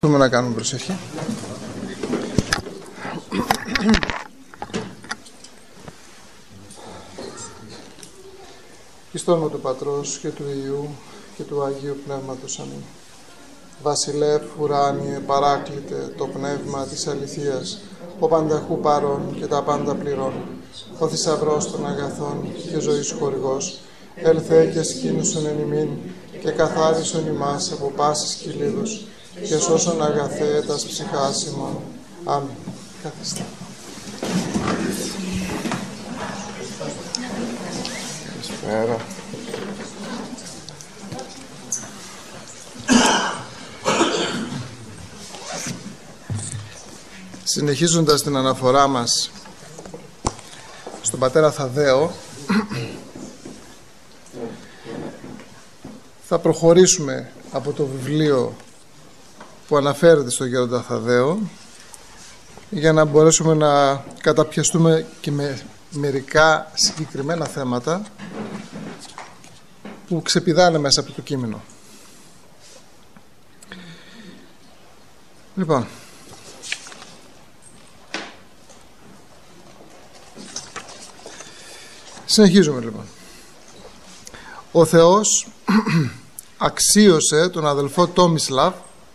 Μπορούμε να κάνουμε προσευχή. Εις το όνομα του Πατρός και του Υιού και του Αγίου Πνεύματος. Αμήν. Βασιλεύ ουράνιε παράκλητε το πνεύμα της αληθείας, ο πανταχού παρών και τα πάντα πληρών, ο θησαυρός των αγαθών και ζωής χορηγός, έλθε και σκήνουσον εν ημίν και καθάρισον ημάς από πάσης κυλίδους και σώσον αγαθέ τας ψυχάς ημών. Αμήν. Καθίστε. Καλησπέρα. Συνεχίζοντας την αναφορά μας στον πατέρα Θαδαίο, θα προχωρήσουμε από το βιβλίο που αναφέρεται στον γέροντα Θαδαίο για να μπορέσουμε να καταπιαστούμε και με μερικά συγκεκριμένα θέματα που ξεπηδάνε μέσα από το κείμενο. Λοιπόν, συνεχίζουμε λοιπόν. Ο Θεός αξίωσε τον αδελφό Τόμισλαβ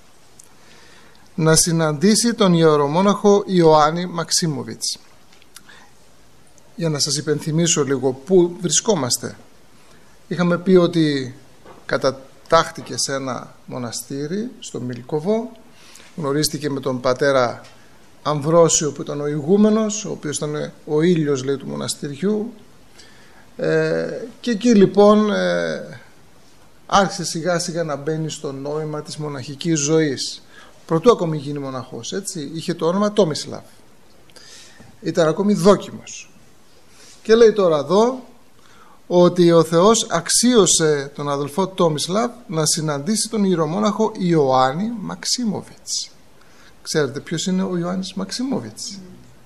να συναντήσει τον ιερομόναχο Ιωάννη Μαξίμοβιτς. Για να σας υπενθυμίσω λίγο πού βρισκόμαστε. Είχαμε πει ότι κατατάχθηκε σε ένα μοναστήρι στο Μίλκοβο, γνωρίστηκε με τον πατέρα Αμβρόσιο που ήταν ο ηγούμενος, ο οποίος ήταν ο ήλιος, λέει, του μοναστηριού, και εκεί λοιπόν άρχισε σιγά σιγά να μπαίνει στο νόημα της μοναχικής ζωής. Προτού ακόμη γίνει μοναχός, έτσι, είχε το όνομα Τόμισλαβ. Ήταν ακόμη δόκιμος. Και λέει τώρα εδώ ότι ο Θεός αξίωσε τον αδελφό Τόμισλαβ να συναντήσει τον ιερομόναχο Ιωάννη Μαξίμοβιτς. Ξέρετε ποιος είναι ο Ιωάννης Μαξίμοβιτς?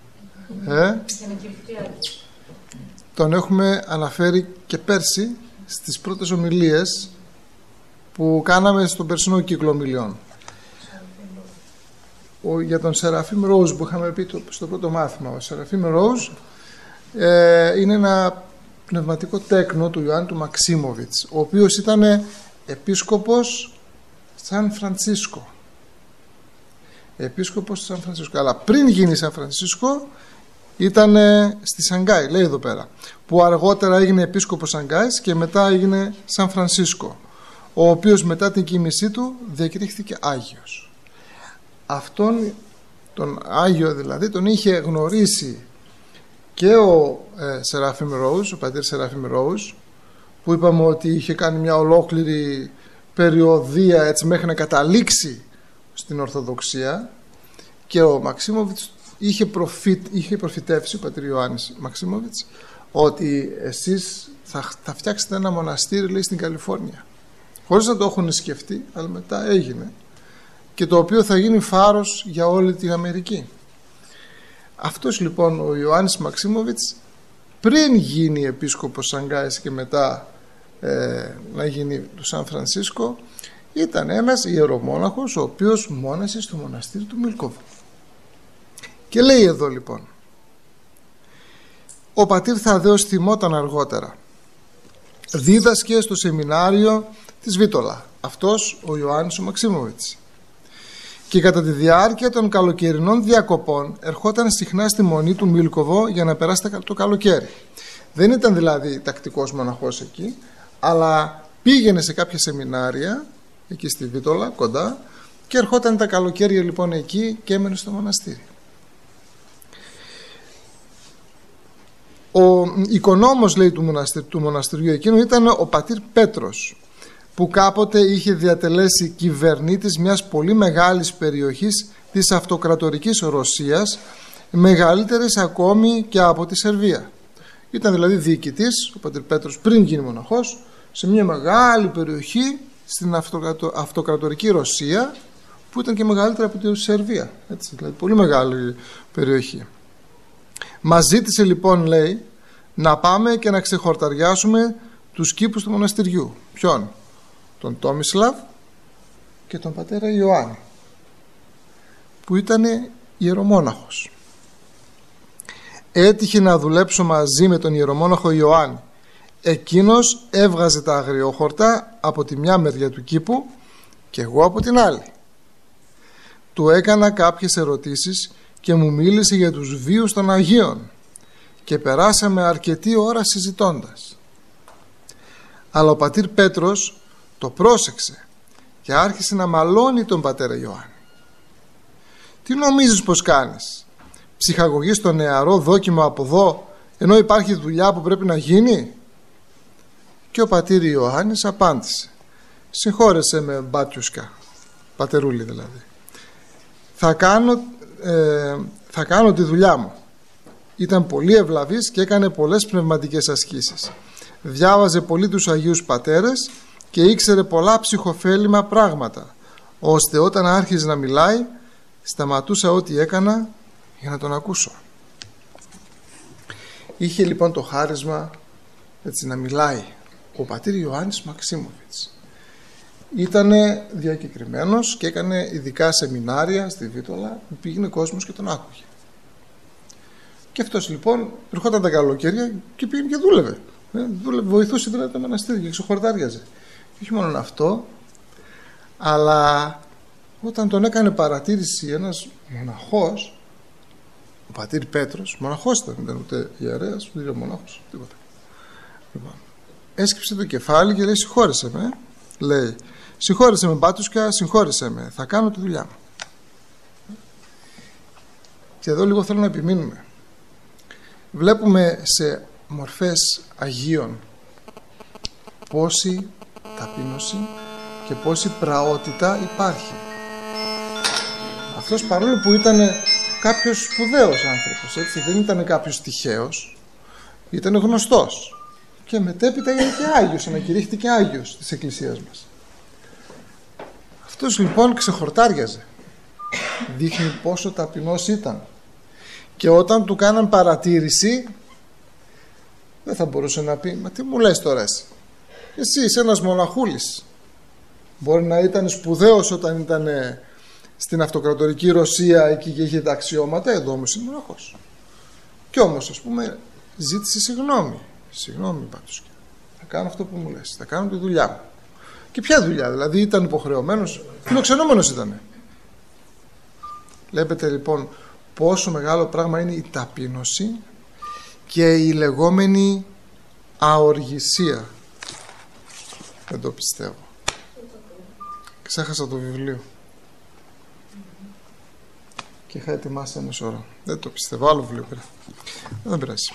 Τον έχουμε αναφέρει και πέρσι στις πρώτες ομιλίες που κάναμε στον περσινό κύκλο ομιλιών. Για τον Σεραφείμ Ρόουζ που είχαμε πει στο πρώτο μάθημα. Ο Σεραφείμ Ρόουζ είναι ένα πνευματικό τέκνο του Ιωάννη του Μαξίμοβιτς, ο οποίος ήταν επίσκοπος Σαν Φρανσίσκο. Επίσκοπος Σαν Φρανσίσκο. Αλλά πριν γίνει Σαν Φρανσίσκο ήταν στη Σανγκάη, λέει εδώ πέρα, που αργότερα έγινε επίσκοπος Σανγκάης και μετά έγινε Σαν Φρανσίσκο, ο οποίος μετά την κοίμησή του διακηρύχθηκε Άγιος. Αυτόν τον Άγιο δηλαδή τον είχε γνωρίσει και ο Σεραφείμ Ρόουζ, ο πατήρ Σεραφείμ Ρόουζ, που είπαμε ότι είχε κάνει μια ολόκληρη περιοδία έτσι μέχρι να καταλήξει στην Ορθοδοξία, και ο Μαξίμοβιτς είχε προφητεύσει, ο πατήρ Ιωάννης Μαξίμοβιτς, ότι εσείς θα φτιάξετε ένα μοναστήρι, λέει, στην Καλιφόρνια, χωρίς να το έχουν σκεφτεί, αλλά μετά έγινε, και το οποίο θα γίνει φάρος για όλη την Αμερική. Αυτός λοιπόν ο Ιωάννης Μαξίμοβιτς, πριν γίνει επίσκοπος Σανγκάης και μετά να γίνει του Σαν Φρανσίσκο, ήταν ένας ιερομόναχος ο οποίος μόνασε στο μοναστήρι του Μίλκοβο. Και λέει εδώ λοιπόν, ο πατήρ Θαδαίος θυμόταν αργότερα, δίδασκε στο σεμινάριο της Βίτολα, αυτός ο Ιωάννης ο Μαξίμοβιτς, και κατά τη διάρκεια των καλοκαιρινών διακοπών ερχόταν συχνά στη μονή του Μίλκοβο για να περάσει το καλοκαίρι. Δεν ήταν δηλαδή τακτικός μοναχός εκεί, αλλά πήγαινε σε κάποια σεμινάρια εκεί στη Βίτολα κοντά και ερχόταν τα καλοκαίρια λοιπόν εκεί και έμενε στο μοναστήρι. Ο οικονόμος, λέει, του μοναστηριού εκείνου ήταν ο πατήρ Πέτρος, που κάποτε είχε διατελέσει κυβερνήτης μιας πολύ μεγάλης περιοχής της αυτοκρατορικής Ρωσίας, μεγαλύτερης ακόμη και από τη Σερβία. Ήταν δηλαδή διοικητής, ο πατήρ Πέτρος, πριν γίνει μοναχός, σε μια μεγάλη περιοχή στην αυτοκρατορική Ρωσία, που ήταν και μεγαλύτερη από τη Σερβία, έτσι, δηλαδή πολύ μεγάλη περιοχή. Μας ζήτησε λοιπόν, λέει, να πάμε και να ξεχορταριάσουμε τους κήπους του μοναστηριού. Ποιον? Τον Τόμισλαβ και τον πατέρα Ιωάννη. που ήταν ιερομόναχος. Έτυχε να δουλέψω μαζί με τον ιερομόναχο Ιωάννη. Εκείνος έβγαζε τα αγριόχορτα από τη μια μεριά του κήπου και εγώ από την άλλη. Του έκανα κάποιες ερωτήσεις και μου μίλησε για τους βίους των Αγίων και περάσαμε αρκετή ώρα συζητώντας. Αλλά ο πατήρ Πέτρος το πρόσεξε και άρχισε να μαλώνει τον πατέρα Ιωάννη. «Τι νομίζεις πως κάνεις? Ψυχαγωγείς το νεαρό δόκιμο από εδώ, ενώ υπάρχει δουλειά που πρέπει να γίνει?» Και ο πατήρ Ιωάννης απάντησε: «Συγχώρεσέ με, μπάτιουσκα», πατερούλη δηλαδή, θα κάνω τη δουλειά μου». Ήταν πολύ ευλαβής και έκανε πολλές πνευματικές ασκήσεις. Διάβαζε πολύ τους Αγίους Πατέρες και ήξερε πολλά ψυχοφέλιμα πράγματα, ώστε όταν άρχιζε να μιλάει σταματούσα ό,τι έκανα για να τον ακούσω. Είχε λοιπόν το χάρισμα έτσι να μιλάει. Ο πατήρ Ιωάννης Μαξίμοβιτς ήτανε διακεκριμένος και έκανε ειδικά σεμινάρια στη Βίτολα που πήγαινε κόσμος και τον άκουγε. Και αυτός λοιπόν ερχόταν τα καλοκαίρια και πήγαινε και δούλευε. Βοηθούσε δηλαδή το μοναστήρι και ξεχορτάριαζε. Και όχι μόνο αυτό, αλλά όταν τον έκανε παρατήρηση ένας μοναχός, ο πατήρ Πέτρος, μοναχός ήταν ούτε ιερέας, ούτε μονάχος, τίποτα. Λοιπόν, έσκυψε το κεφάλι και λέει: «Συγχώρεσέ με», λέει, «συγχώρεσέ με, μπάτουσκα, συγχώρεσέ με, θα κάνω τη δουλειά μου». Και εδώ λίγο θέλω να επιμείνουμε. Βλέπουμε σε μορφές Αγίων πόση ταπείνωση και πόση πραότητα υπάρχει. Αυτός παρόλο που ήταν κάποιος σπουδαίος άνθρωπος, έτσι, δεν ήταν κάποιος τυχαίος, ήταν γνωστός και μετέπειτα έγινε και Άγιος, ανακηρύχθηκε Άγιος της Εκκλησίας μας. Αυτός λοιπόν ξεχορτάριαζε, δείχνει πόσο ταπεινός ήταν. Και όταν του κάναν παρατήρηση δεν θα μπορούσε να πει: «Μα τι μου λες τώρα εσύ είσαι ένας μοναχούλης». Μπορεί να ήταν σπουδαίος όταν ήταν στην αυτοκρατορική Ρωσία εκεί και είχε τα αξιώματα, εδώ όμως είναι μοναχός. Και όμως ας πούμε ζήτησε συγγνώμη πάντως, θα κάνω αυτό που μου λες, θα κάνω τη δουλειά μου. Και ποια δουλειά? Δηλαδή ήταν υποχρεωμένος, φιλοξενούμενος ήτανε. Βλέπετε λοιπόν πόσο μεγάλο πράγμα είναι η ταπείνωση και η λεγόμενη αοργησία. Δεν το πιστεύω. Ξέχασα το βιβλίο και είχα ετοιμάσει ένα σώρο. Δεν το πιστεύω. Άλλο βιβλίο πήρα. Δεν πειράζει.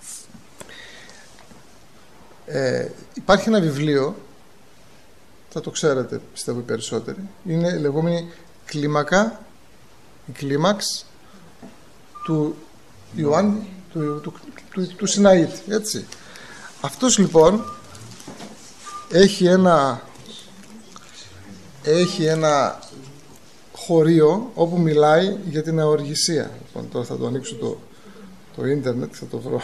Υπάρχει ένα βιβλίο, θα το ξέρετε πιστεύω οι περισσότεροι, είναι η λεγόμενη κλίμακα, η κλίμαξ του Ιωάννη του Σιναήτη, έτσι. Αυτός λοιπόν έχει ένα χωρίο όπου μιλάει για την αοργησία. Λοιπόν, τώρα θα το ανοίξω το ίντερνετ, θα το βρω.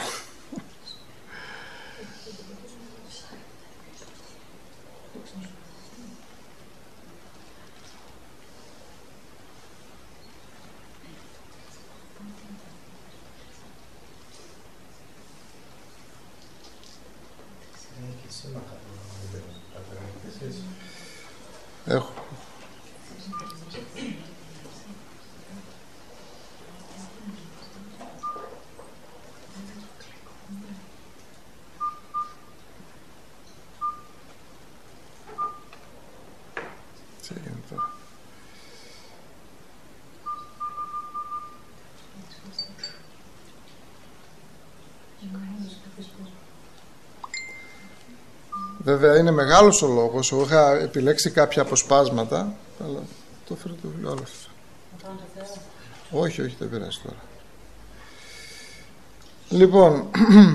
Έχω. Τι έγινε τώρα? Βέβαια είναι μεγάλος ο λόγος. Εγώ είχα επιλέξει κάποια αποσπάσματα, αλλά το έφερε το βιβλίο όλο αυτό. Όχι, δεν πειράζει τώρα. Λοιπόν,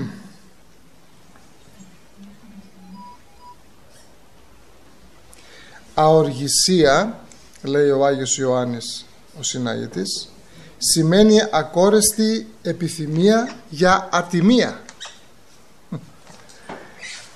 αοργησία, λέει ο Άγιος Ιωάννης ο Συναγητής, σημαίνει ακόρεστη επιθυμία για ατιμία.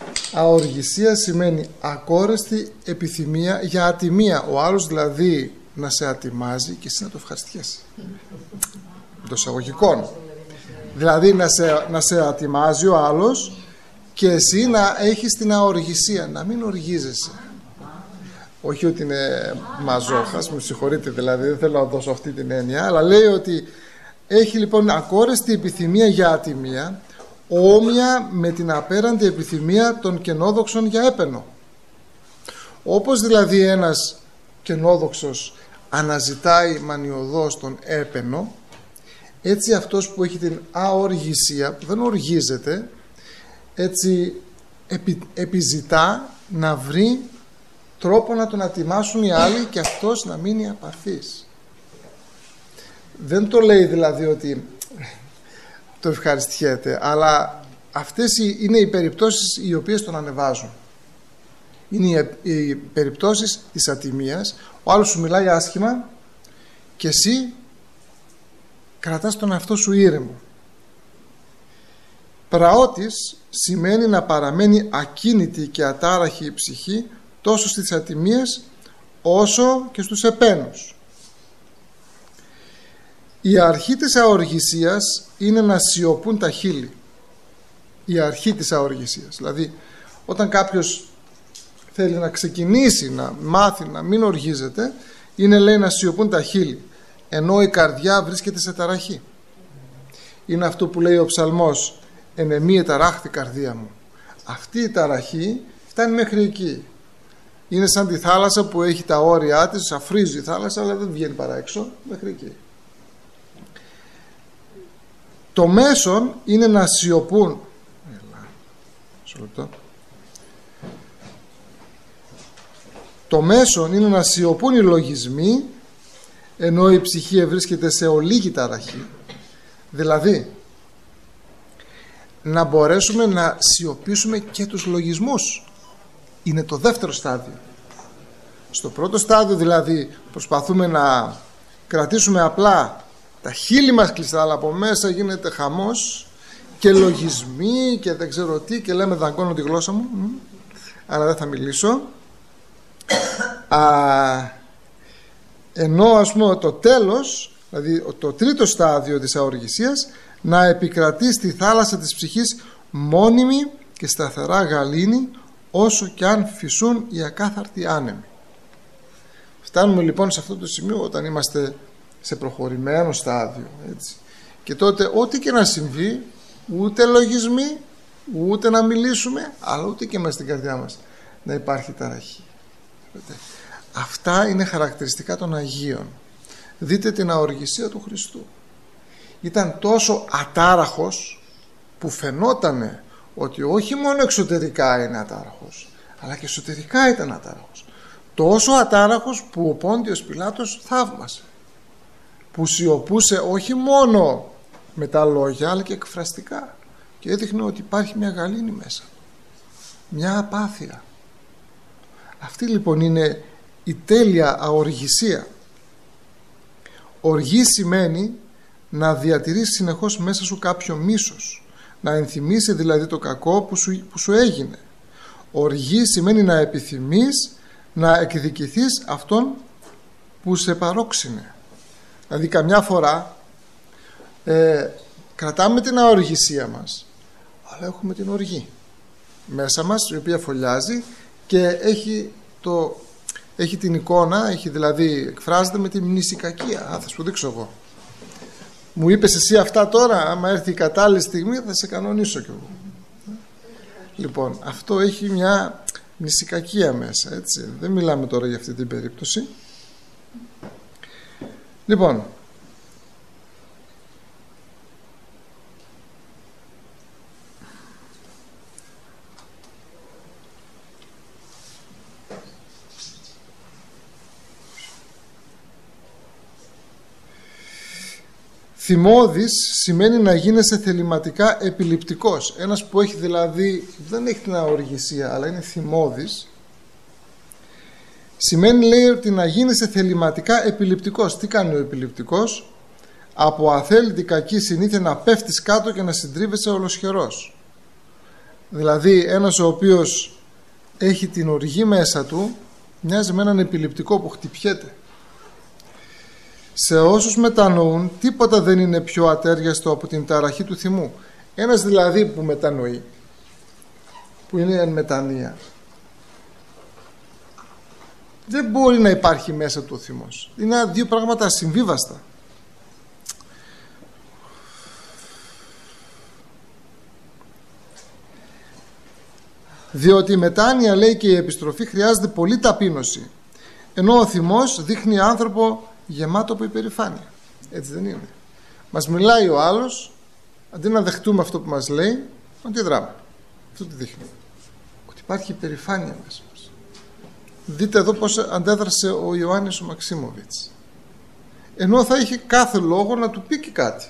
Αοργησία σημαίνει ακόρεστη επιθυμία για ατιμία. Ο άλλος δηλαδή να σε ατιμάζει και εσύ να το ευχαριστιέσαι. Το εισαγωγικών. Δηλαδή να σε ατιμάζει ο άλλος και εσύ να έχεις την αοργησία, να μην οργίζεσαι. Όχι ότι είναι μαζόχας, με συγχωρείτε δηλαδή, δεν θέλω να δώσω αυτή την έννοια, αλλά λέει ότι έχει λοιπόν ακόρεστη επιθυμία για ατιμία, όμοια με την απέραντη επιθυμία των κενόδοξων για έπαινο. Όπως δηλαδή ένας κενόδοξος αναζητάει μανιωδώς τον έπαινο, έτσι αυτός που έχει την αοργησία, που δεν οργίζεται, έτσι επιζητά να βρει τρόπο να τον ατιμάσουν οι άλλοι και αυτός να μείνει απαθής. Δεν το λέει δηλαδή ότι το ευχαριστιέται, αλλά αυτές είναι οι περιπτώσεις οι οποίες τον ανεβάζουν. Είναι οι περιπτώσεις της ατιμίας. Ο άλλος σου μιλάει άσχημα και εσύ κρατάς τον εαυτό σου ήρεμο. Πραότης σημαίνει να παραμένει ακίνητη και ατάραχη η ψυχή τόσο στις ατιμίες όσο και στους επένους. Η αρχή της αοργησίας είναι να σιωπούν τα χείλη. Η αρχή της αοργησίας. Δηλαδή όταν κάποιος θέλει να ξεκινήσει να μάθει να μην οργίζεται, είναι λέει να σιωπούν τα χείλη, ενώ η καρδιά βρίσκεται σε ταραχή. Είναι αυτό που λέει ο ψαλμός, «Ενεμή εταράχθη καρδία μου». Αυτή η ταραχή φτάνει μέχρι εκεί. Είναι σαν τη θάλασσα που έχει τα όρια της, αφρίζει η θάλασσα αλλά δεν βγαίνει παρά έξω, μέχρι εκεί. Το μέσον είναι να σιωπούν. Το μέσον είναι να σιωπούν οι λογισμοί, ενώ η ψυχή βρίσκεται σε ολίγη ταραχή. Δηλαδή να μπορέσουμε να σιωπήσουμε και τους λογισμούς. Είναι το δεύτερο στάδιο. Στο πρώτο στάδιο δηλαδή προσπαθούμε να κρατήσουμε απλά τα χείλη μας κλειστά, αλλά από μέσα γίνεται χαμός και λογισμοί και δεν ξέρω τι και λέμε δαγκώνω τη γλώσσα μου, αλλά δεν θα μιλήσω. Ενώ ας πούμε το τέλος, δηλαδή το τρίτο στάδιο της αοργησίας, να επικρατεί στη θάλασσα της ψυχής μόνιμη και σταθερά γαλήνη, όσο και αν φυσούν οι ακάθαρτοι άνεμοι. Φτάνουμε λοιπόν σε αυτό το σημείο όταν είμαστε σε προχωρημένο στάδιο, έτσι. Και τότε ό,τι και να συμβεί, ούτε λογισμοί, ούτε να μιλήσουμε, αλλά ούτε και μέσα στην καρδιά μας να υπάρχει ταραχή. Αυτά είναι χαρακτηριστικά των Αγίων. Δείτε την αοργησία του Χριστού. Ήταν τόσο ατάραχος που φαινότανε ότι όχι μόνο εξωτερικά είναι ατάραχος, αλλά και εσωτερικά ήταν ατάραχος. Τόσο ατάραχος που ο Πόντιος Πιλάτος θαύμασε, που σιωπούσε όχι μόνο με τα λόγια αλλά και εκφραστικά και έδειχνε ότι υπάρχει μια γαλήνη μέσα, μια απάθεια. Αυτή λοιπόν είναι η τέλεια αοργησία. Οργή σημαίνει να διατηρείς συνεχώς μέσα σου κάποιο μίσος, να ενθυμίσει δηλαδή το κακό που σου έγινε. Οργή σημαίνει να επιθυμείς να εκδικηθείς αυτόν που σε παρόξυνε. Δηλαδή καμιά φορά κρατάμε την αοργησία μας, αλλά έχουμε την οργή μέσα μας, η οποία φωλιάζει και έχει την εικόνα, δηλαδή εκφράζεται με τη μνησικακία. Θα σου δείξω εγώ. Μου είπες εσύ αυτά τώρα, άμα έρθει η κατάλληλη στιγμή θα σε κανονίσω κι εγώ. Λοιπόν, αυτό έχει μια μνησικακία μέσα, έτσι. Δεν μιλάμε τώρα για αυτή την περίπτωση. Λοιπόν, θυμώδης σημαίνει να γίνεσαι θεληματικά επιληπτικός. Ένας που έχει δηλαδή, δεν έχει την αοργησία, αλλά είναι θυμώδης, σημαίνει λέει ότι να γίνεσαι θεληματικά επιληπτικός. Τι κάνει ο επιληπτικός? Από αθέλητη κακή συνήθεια να πέφτεις κάτω και να συντρίβεσαι ολοσχερός. Δηλαδή ένας ο οποίος έχει την οργή μέσα του μοιάζει με έναν επιληπτικό που χτυπιέται. Σε όσους μετανοούν, τίποτα δεν είναι πιο ατέριαστο από την ταραχή του θυμού. Ένας δηλαδή που μετανοεί, που είναι εν μετανία, δεν μπορεί να υπάρχει μέσα του ο θυμός. Είναι δύο πράγματα ασυμβίβαστα. Διότι η μετάνοια, λέει, και η επιστροφή χρειάζεται πολύ ταπείνωση, ενώ ο θυμός δείχνει άνθρωπο γεμάτο από υπερηφάνεια. Έτσι δεν είναι? Μας μιλάει ο άλλος, αντί να δεχτούμε αυτό που μας λέει, αντιδράμε. Αυτό τι δείχνει? Ότι υπάρχει υπερηφάνεια μέσα μας. Δείτε εδώ πώς αντέδρασε ο Ιωάννης ο Μαξίμοβιτς, ενώ θα είχε κάθε λόγο να του πει και κάτι.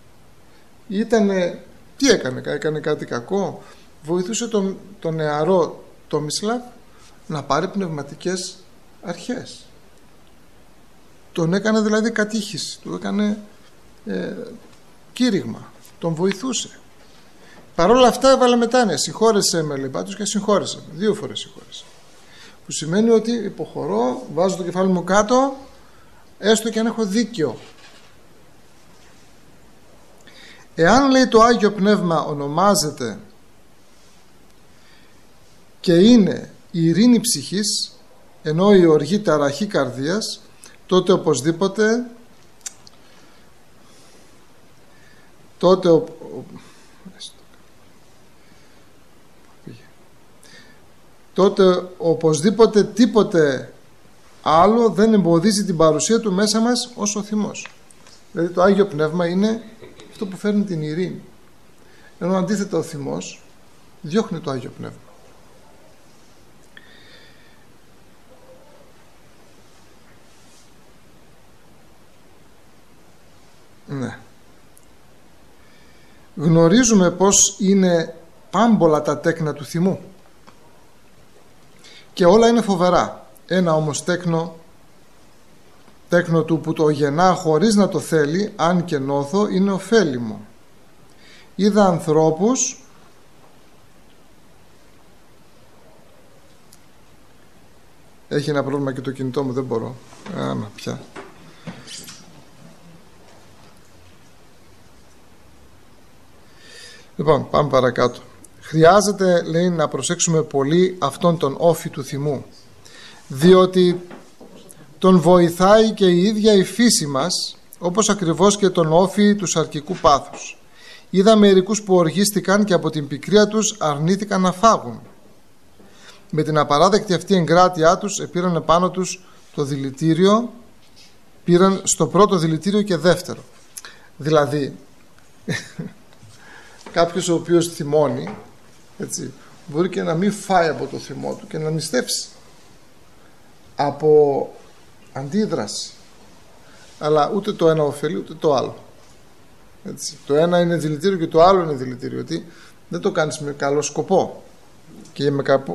Τι έκανε κάτι κακό? Βοηθούσε τον νεαρό Τόμισλαβ να πάρει πνευματικές αρχές. Τον έκανε δηλαδή κατήχηση, του έκανε κήρυγμα, τον βοηθούσε. Παρ' όλα αυτά έβαλε μετάνοια. Συγχώρεσέ με, λέει πάντως, και συγχώρεσε. 2 φορές συγχώρεσε. Που σημαίνει ότι υποχωρώ, βάζω το κεφάλι μου κάτω, έστω και αν έχω δίκιο. Εάν, λέει, το Άγιο Πνεύμα ονομάζεται και είναι η ειρήνη ψυχής, ενώ η οργή ταραχή καρδίας, τότε οπωσδήποτε οπωσδήποτε τίποτε άλλο δεν εμποδίζει την παρουσία του μέσα μας ως ο θυμός. Δηλαδή το Άγιο Πνεύμα είναι αυτό που φέρνει την ειρήνη, ενώ αντίθετα ο θυμός διώχνει το Άγιο Πνεύμα. Ναι. Γνωρίζουμε πως είναι πάμπολα τα τέκνα του θυμού και όλα είναι φοβερά. Ένα όμως τέκνο του που το γεννά χωρίς να το θέλει, αν και νόθο, είναι ωφέλιμο. Είδα ανθρώπους έχει ένα πρόβλημα και το κινητό μου, δεν μπορώ. Πια. Λοιπόν, πάμε παρακάτω. Χρειάζεται, λέει, να προσέξουμε πολύ αυτόν τον όφη του θυμού, διότι τον βοηθάει και η ίδια η φύση μας, όπως ακριβώς και τον όφη του σαρκικού πάθους. Είδα μερικούς που οργίστηκαν και από την πικρία τους αρνήθηκαν να φάγουν. Με την απαράδεκτη αυτή εγκράτειά τους επήραν επάνω τους το δηλητήριο, πήραν στο πρώτο δηλητήριο και δεύτερο. Δηλαδή κάποιος ο οποίος θυμώνει, έτσι, μπορεί και να μην φάει από το θυμό του και να νηστεύσει από αντίδραση, αλλά ούτε το ένα ωφελεί ούτε το άλλο, έτσι. Το ένα είναι δηλητήριο και το άλλο είναι δηλητήριο, ότι δεν το κάνεις με καλό σκοπό και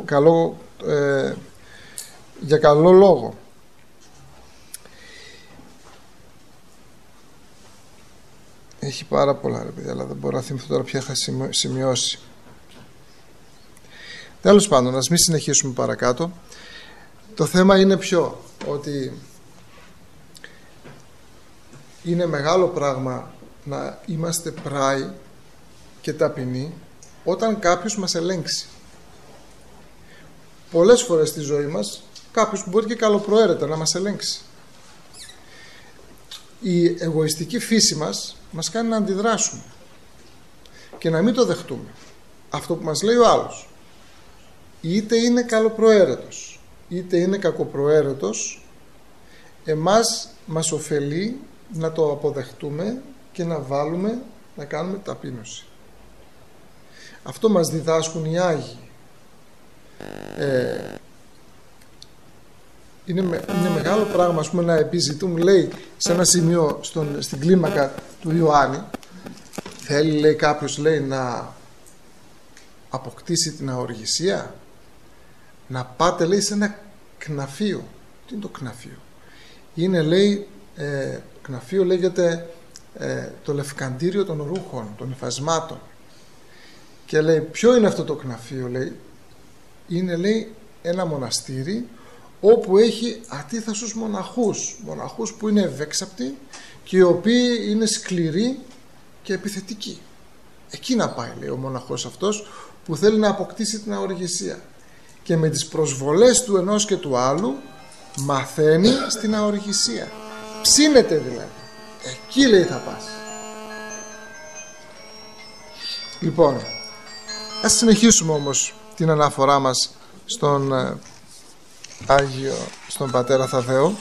για καλό λόγο. Έχει πάρα πολλά, ρε παιδιά, αλλά δεν μπορώ να θυμηθώ τώρα ποια είχα σημειώσει. Τέλος πάντων, ας μην συνεχίσουμε παρακάτω. Το θέμα είναι ποιο? Ότι είναι μεγάλο πράγμα να είμαστε πράοι και ταπεινοί όταν κάποιος μας ελέγξει. Πολλές φορές στη ζωή μας κάποιος μπορεί και καλοπροαίρετα να μας ελέγξει. Η εγωιστική φύση μας κάνει να αντιδράσουμε και να μην το δεχτούμε αυτό που μας λέει ο άλλος, είτε είναι καλοπροαίρετος είτε είναι κακοπροαίρετος. Εμάς μας ωφελεί να το αποδεχτούμε και να κάνουμε ταπείνωση. Αυτό μας διδάσκουν οι Άγιοι. Είναι μεγάλο πράγμα, ας πούμε, να επιζητούμε, λέει, σε ένα σημείο στην κλίμακα του Ιωάννη, θέλει, λέει, κάποιος, λέει, να αποκτήσει την αοργησία, να πάτε, λέει, σε ένα κναφείο. Τι είναι το κναφείο? Είναι, λέει, κναφείο λέγεται το λευκαντήριο των ρούχων, των υφασμάτων. Και λέει, ποιο είναι αυτό το κναφείο? Λέει, είναι, λέει, ένα μοναστήρι όπου έχει ατίθασους μοναχούς που είναι ευέξαπτοι και οι οποίοι είναι σκληροί και επιθετικοί. Εκεί να πάει, λέει ο μοναχός αυτός που θέλει να αποκτήσει την αοργησία, και με τις προσβολές του ενός και του άλλου μαθαίνει στην αοργησία. Ψήνεται δηλαδή. Εκεί, λέει, θα πας. Λοιπόν, ας συνεχίσουμε όμως την αναφορά μας στον Άγιο, στον Πατέρα Θαδαίο.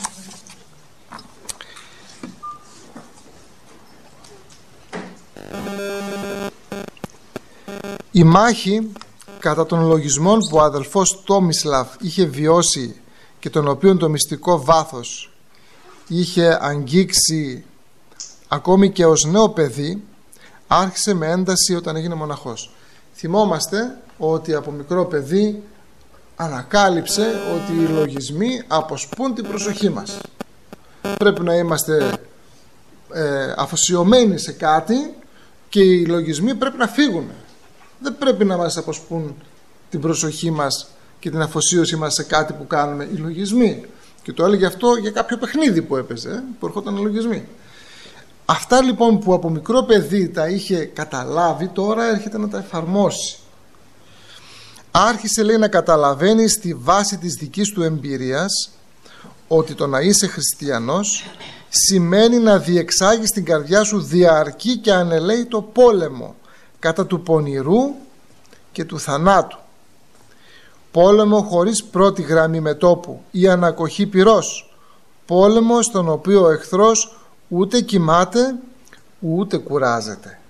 Η μάχη κατά των λογισμών που ο αδελφός Τόμισλαβ είχε βιώσει και τον οποίον το μυστικό βάθος είχε αγγίξει ακόμη και ως νέο παιδί, άρχισε με ένταση όταν έγινε μοναχός. Θυμόμαστε ότι από μικρό παιδί ανακάλυψε ότι οι λογισμοί αποσπούν την προσοχή μας. Πρέπει να είμαστε αφοσιωμένοι σε κάτι και οι λογισμοί πρέπει να φύγουν. Δεν πρέπει να μας αποσπούν την προσοχή μας και την αφοσίωσή μας σε κάτι που κάνουμε οι λογισμοί. Και το έλεγε αυτό για κάποιο παιχνίδι που έπαιζε, που ερχόταν οι λογισμοί. Αυτά λοιπόν που από μικρό παιδί τα είχε καταλάβει, τώρα έρχεται να τα εφαρμόσει. Άρχισε, λέει, να καταλαβαίνει στη βάση της δικής του εμπειρίας ότι το να είσαι χριστιανός σημαίνει να διεξάγεις στην καρδιά σου διαρκή και ανελαίητο πόλεμο κατά του πονηρού και του θανάτου. Πόλεμο χωρίς πρώτη γραμμή μετώπου ή ανακοχή πυρός. Πόλεμο στον οποίο ο εχθρός ούτε κοιμάται ούτε κουράζεται.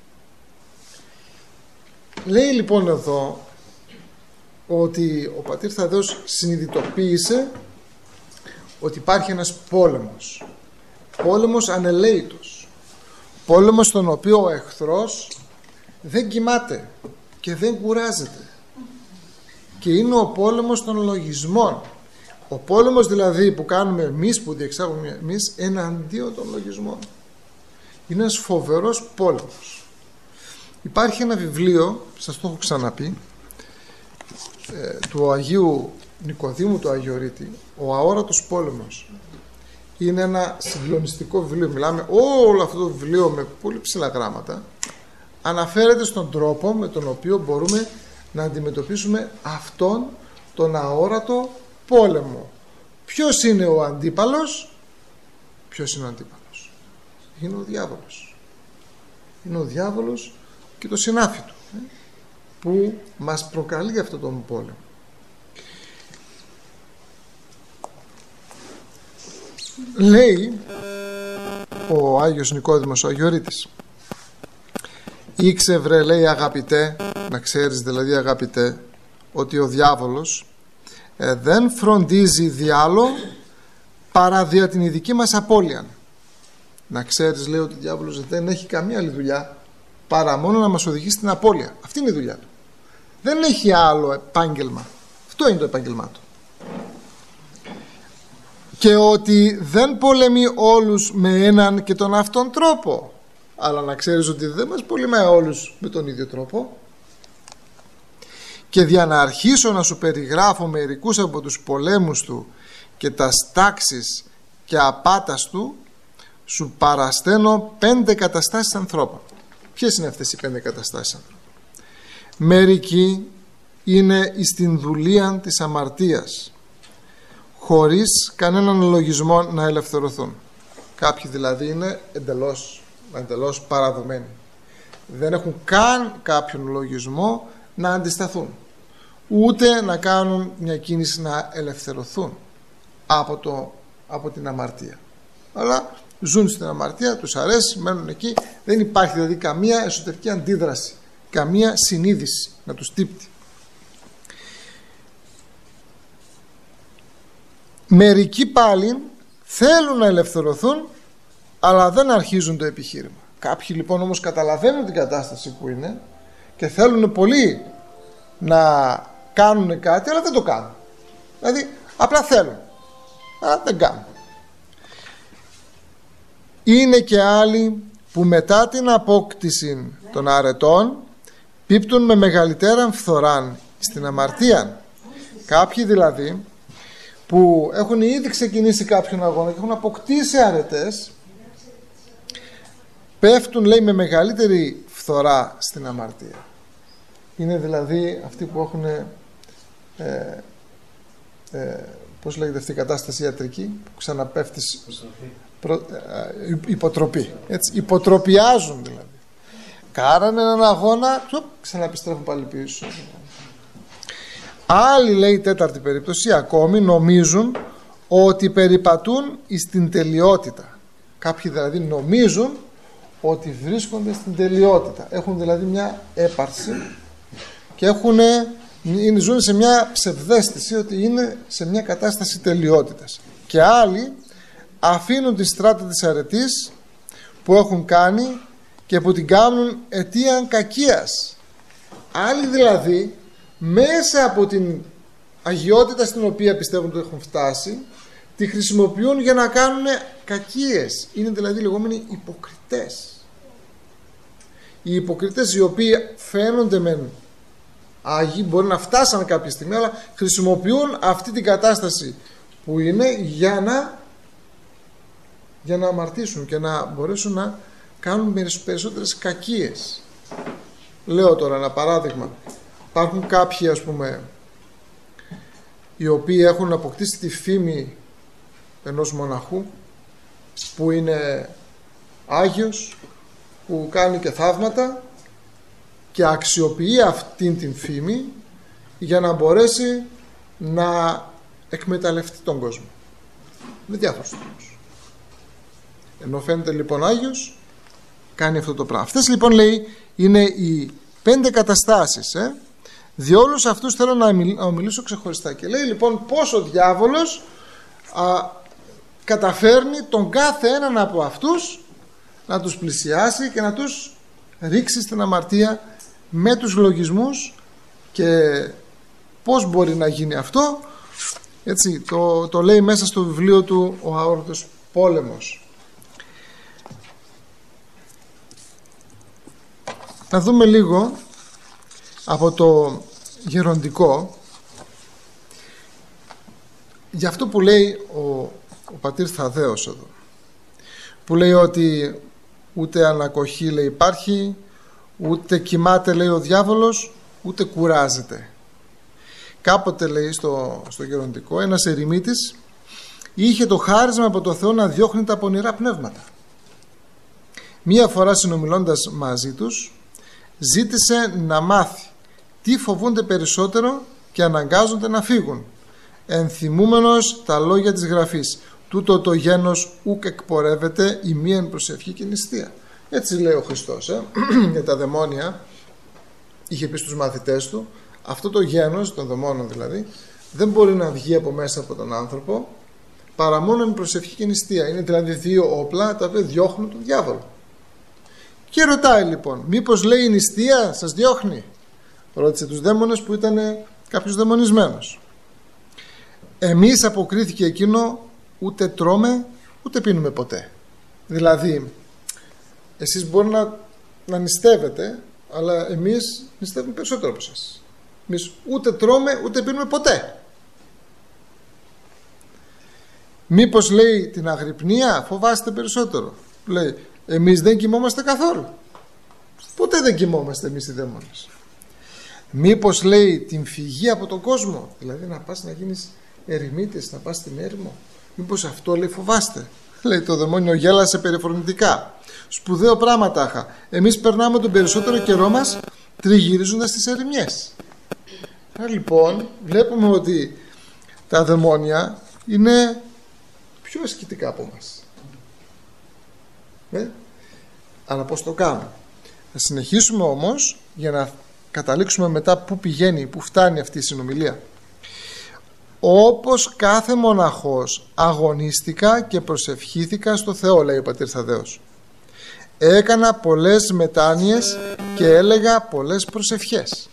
Λέει λοιπόν εδώ ότι ο πατήρ Θαδαίος συνειδητοποίησε ότι υπάρχει ένας πόλεμος ανελαίητος, πόλεμος στον οποίο ο εχθρός δεν κοιμάται και δεν κουράζεται, και είναι ο πόλεμος των λογισμών. Ο πόλεμος δηλαδή που κάνουμε εμείς, που διεξάγουμε εμείς εναντίον των λογισμών. Είναι ένας φοβερός πόλεμος. Υπάρχει ένα βιβλίο, σας το έχω ξαναπεί, του Αγίου Νικοδήμου του Αγιορείτη, «Ο αόρατος πόλεμος». Είναι ένα συγκλονιστικό βιβλίο. Μιλάμε όλο αυτό το βιβλίο με πολύ ψηλά γράμματα. Αναφέρεται στον τρόπο με τον οποίο μπορούμε να αντιμετωπίσουμε αυτόν τον αόρατο πόλεμο. Ποιος είναι ο αντίπαλος? Είναι ο διάβολος. Είναι ο διάβολος και το συνάφι του, που μας προκαλεί αυτόν τον πόλεμο. Λέει ο Άγιος Νικόδημος ο Αγιορείτης, «Ήξε λέει αγαπητέ, να ξέρεις δηλαδή αγαπητέ, ότι ο διάβολος δεν φροντίζει διάλο παρά δια την ειδική μας απώλεια». Να ξέρεις, λέει, ότι ο διάβολος δεν έχει καμία άλλη δουλειά παρά μόνο να μας οδηγήσει στην απώλεια. Αυτή είναι η δουλειά του. Δεν έχει άλλο επάγγελμα. Αυτό είναι το επάγγελμά του. Και ότι δεν πολεμεί όλους με έναν και τον αυτόν τρόπο. Αλλά να ξέρεις ότι δεν μας πολεμάει όλους με τον ίδιο τρόπο. Και για να αρχίσω να σου περιγράφω μερικούς από τους πολέμους του και τα στάξεις και απάτας του, σου παρασταίνω 5 καταστάσεις ανθρώπων. Ποιες είναι αυτές οι 5 καταστάσεις ανθρώπων? Μερικοί είναι στην δουλεία της αμαρτίας, χωρίς κανέναν λογισμό να ελευθερωθούν. Κάποιοι δηλαδή είναι εντελώς παραδομένοι. Δεν έχουν καν κάποιον λογισμό να αντισταθούν, ούτε να κάνουν μια κίνηση να ελευθερωθούν από την αμαρτία. Αλλά ζουν στην αμαρτία, τους αρέσει, μένουν εκεί. Δεν υπάρχει δηλαδή καμία εσωτερική αντίδραση, καμία συνείδηση να τους τύπτει. Μερικοί πάλι θέλουν να ελευθερωθούν, αλλά δεν αρχίζουν το επιχείρημα. Κάποιοι λοιπόν όμως καταλαβαίνουν την κατάσταση που είναι και θέλουν πολύ να κάνουν κάτι, αλλά δεν το κάνουν. Δηλαδή απλά θέλουν, αλλά δεν κάνουν. Είναι και άλλοι που μετά την απόκτηση των αρετών πίπτουν με μεγαλύτερα φθοράν στην αμαρτία. Κάποιοι δηλαδή που έχουν ήδη ξεκινήσει κάποιον αγώνα και έχουν αποκτήσει αρετές, πέφτουν, λέει, με μεγαλύτερη φθορά στην αμαρτία. Είναι δηλαδή αυτοί που έχουν πώς λέγεται αυτή η κατάσταση ιατρική που ξαναπέφτεις, υποτροπή, έτσι, υποτροπιάζουν δηλαδή, κάρανε έναν αγώνα, ξαναεπιστρέφουν πάλι πίσω. Άλλοι, λέει, τέταρτη περίπτωση, ακόμη νομίζουν ότι περιπατούν στην τελειότητα. Κάποιοι δηλαδή νομίζουν ότι βρίσκονται στην τελειότητα, έχουν δηλαδή μια έπαρση και ζουν σε μια ψευδαίσθηση ότι είναι σε μια κατάσταση τελειότητας. Και άλλοι αφήνουν τη στράτα της αρετής που έχουν κάνει και που την κάνουν αιτίαν κακίας. Άλλοι δηλαδή μέσα από την αγιότητα στην οποία πιστεύουν ότι έχουν φτάσει, τη χρησιμοποιούν για να κάνουν κακίες. Είναι δηλαδή λεγόμενοι υποκριτές. Οι υποκριτές, οι οποίοι φαίνονται μεν άγιοι, μπορεί να φτάσαν κάποια στιγμή, αλλά χρησιμοποιούν αυτή την κατάσταση που είναι για να αμαρτήσουν και να μπορέσουν να κάνουν περισσότερες κακίες. Λέω τώρα ένα παράδειγμα. Υπάρχουν κάποιοι, ας πούμε, οι οποίοι έχουν αποκτήσει τη φήμη ενός μοναχού που είναι άγιος, που κάνει και θαύματα και αξιοποιεί αυτήν την φήμη για να μπορέσει να εκμεταλλευτεί τον κόσμο με διάφορους τρόπους. Ενώ φαίνεται λοιπόν άγιος, κάνει αυτό το πράγμα. Αυτές λοιπόν, λέει, είναι οι 5 καταστάσεις. Διόλους αυτούς θέλω να ομιλήσω ξεχωριστά. Και λέει λοιπόν πως ο διάβολος καταφέρνει τον κάθε έναν από αυτούς να τους πλησιάσει και να τους ρίξει στην αμαρτία με τους λογισμούς. Και πως μπορεί να γίνει αυτό, έτσι, το λέει μέσα στο βιβλίο του ο Αόρατος Πόλεμος. Να δούμε λίγο από το γεροντικό για αυτό που λέει ο πατήρ Θαδδαίος εδώ, που λέει ότι ούτε ανακοχή, λέει, υπάρχει, ούτε κοιμάται, λέει, ο διάβολος, ούτε κουράζεται. Κάποτε, λέει, στο γεροντικό, ένας ερημίτης είχε το χάρισμα από το Θεό να διώχνει τα πονηρά πνεύματα. Μία φορά συνομιλώντας μαζί τους, ζήτησε να μάθει τι φοβούνται περισσότερο και αναγκάζονται να φύγουν, ενθυμούμενος τα λόγια της Γραφής, τούτο το γένος ουκ εκπορεύεται η μίαν προσευχή και νηστεία. Έτσι λέει ο Χριστός για τα δαιμόνια. Είχε πει στους μαθητές του, αυτό το γένος των δαιμόνων δηλαδή δεν μπορεί να βγει από μέσα από τον άνθρωπο παρά μόνο με προσευχή και νηστεία. Είναι δηλαδή 2 όπλα τα οποία διώχνουν τον διάβολο. Και ρωτάει λοιπόν, μήπως, λέει, η νηστεία σας διώχνει? Ρώτησε τους δαίμονες που ήταν κάποιος δαιμονισμένος. Εμείς, αποκρίθηκε εκείνο, ούτε τρώμε ούτε πίνουμε ποτέ. Δηλαδή εσείς μπορεί να νηστεύετε, αλλά εμείς νηστεύουμε περισσότερο από εσάς. Εμείς ούτε τρώμε ούτε πίνουμε ποτέ. Μήπως, λέει, την αγρυπνία φοβάστε περισσότερο? Λέει, εμείς δεν κοιμόμαστε καθόλου. Ποτέ δεν κοιμόμαστε εμείς οι δαίμονες. Μήπως, λέει, την φυγή από τον κόσμο, δηλαδή να πας να γίνεις ερημίτης, να πας στην έρημο, μήπως αυτό, λέει, φοβάστε? Λέει, το δαιμόνιο γέλασε περιφρονητικά. Σπουδαίο πράγμα τάχα. Εμείς περνάμε τον περισσότερο καιρό μας τριγυρίζοντας τις ερημιές. Άρα λοιπόν βλέπουμε ότι τα δαιμόνια είναι πιο ασκητικά από μας. Αλλά πώς το κάνουμε? Θα συνεχίσουμε όμως για να καταλήξουμε μετά πού πηγαίνει, πού φτάνει αυτή η συνομιλία. Όπως κάθε μοναχός αγωνίστηκα και προσευχήθηκα στο Θεό, λέει ο πατήρ Θαδδαίος. Έκανα πολλές μετάνοιες και έλεγα πολλές προσευχές.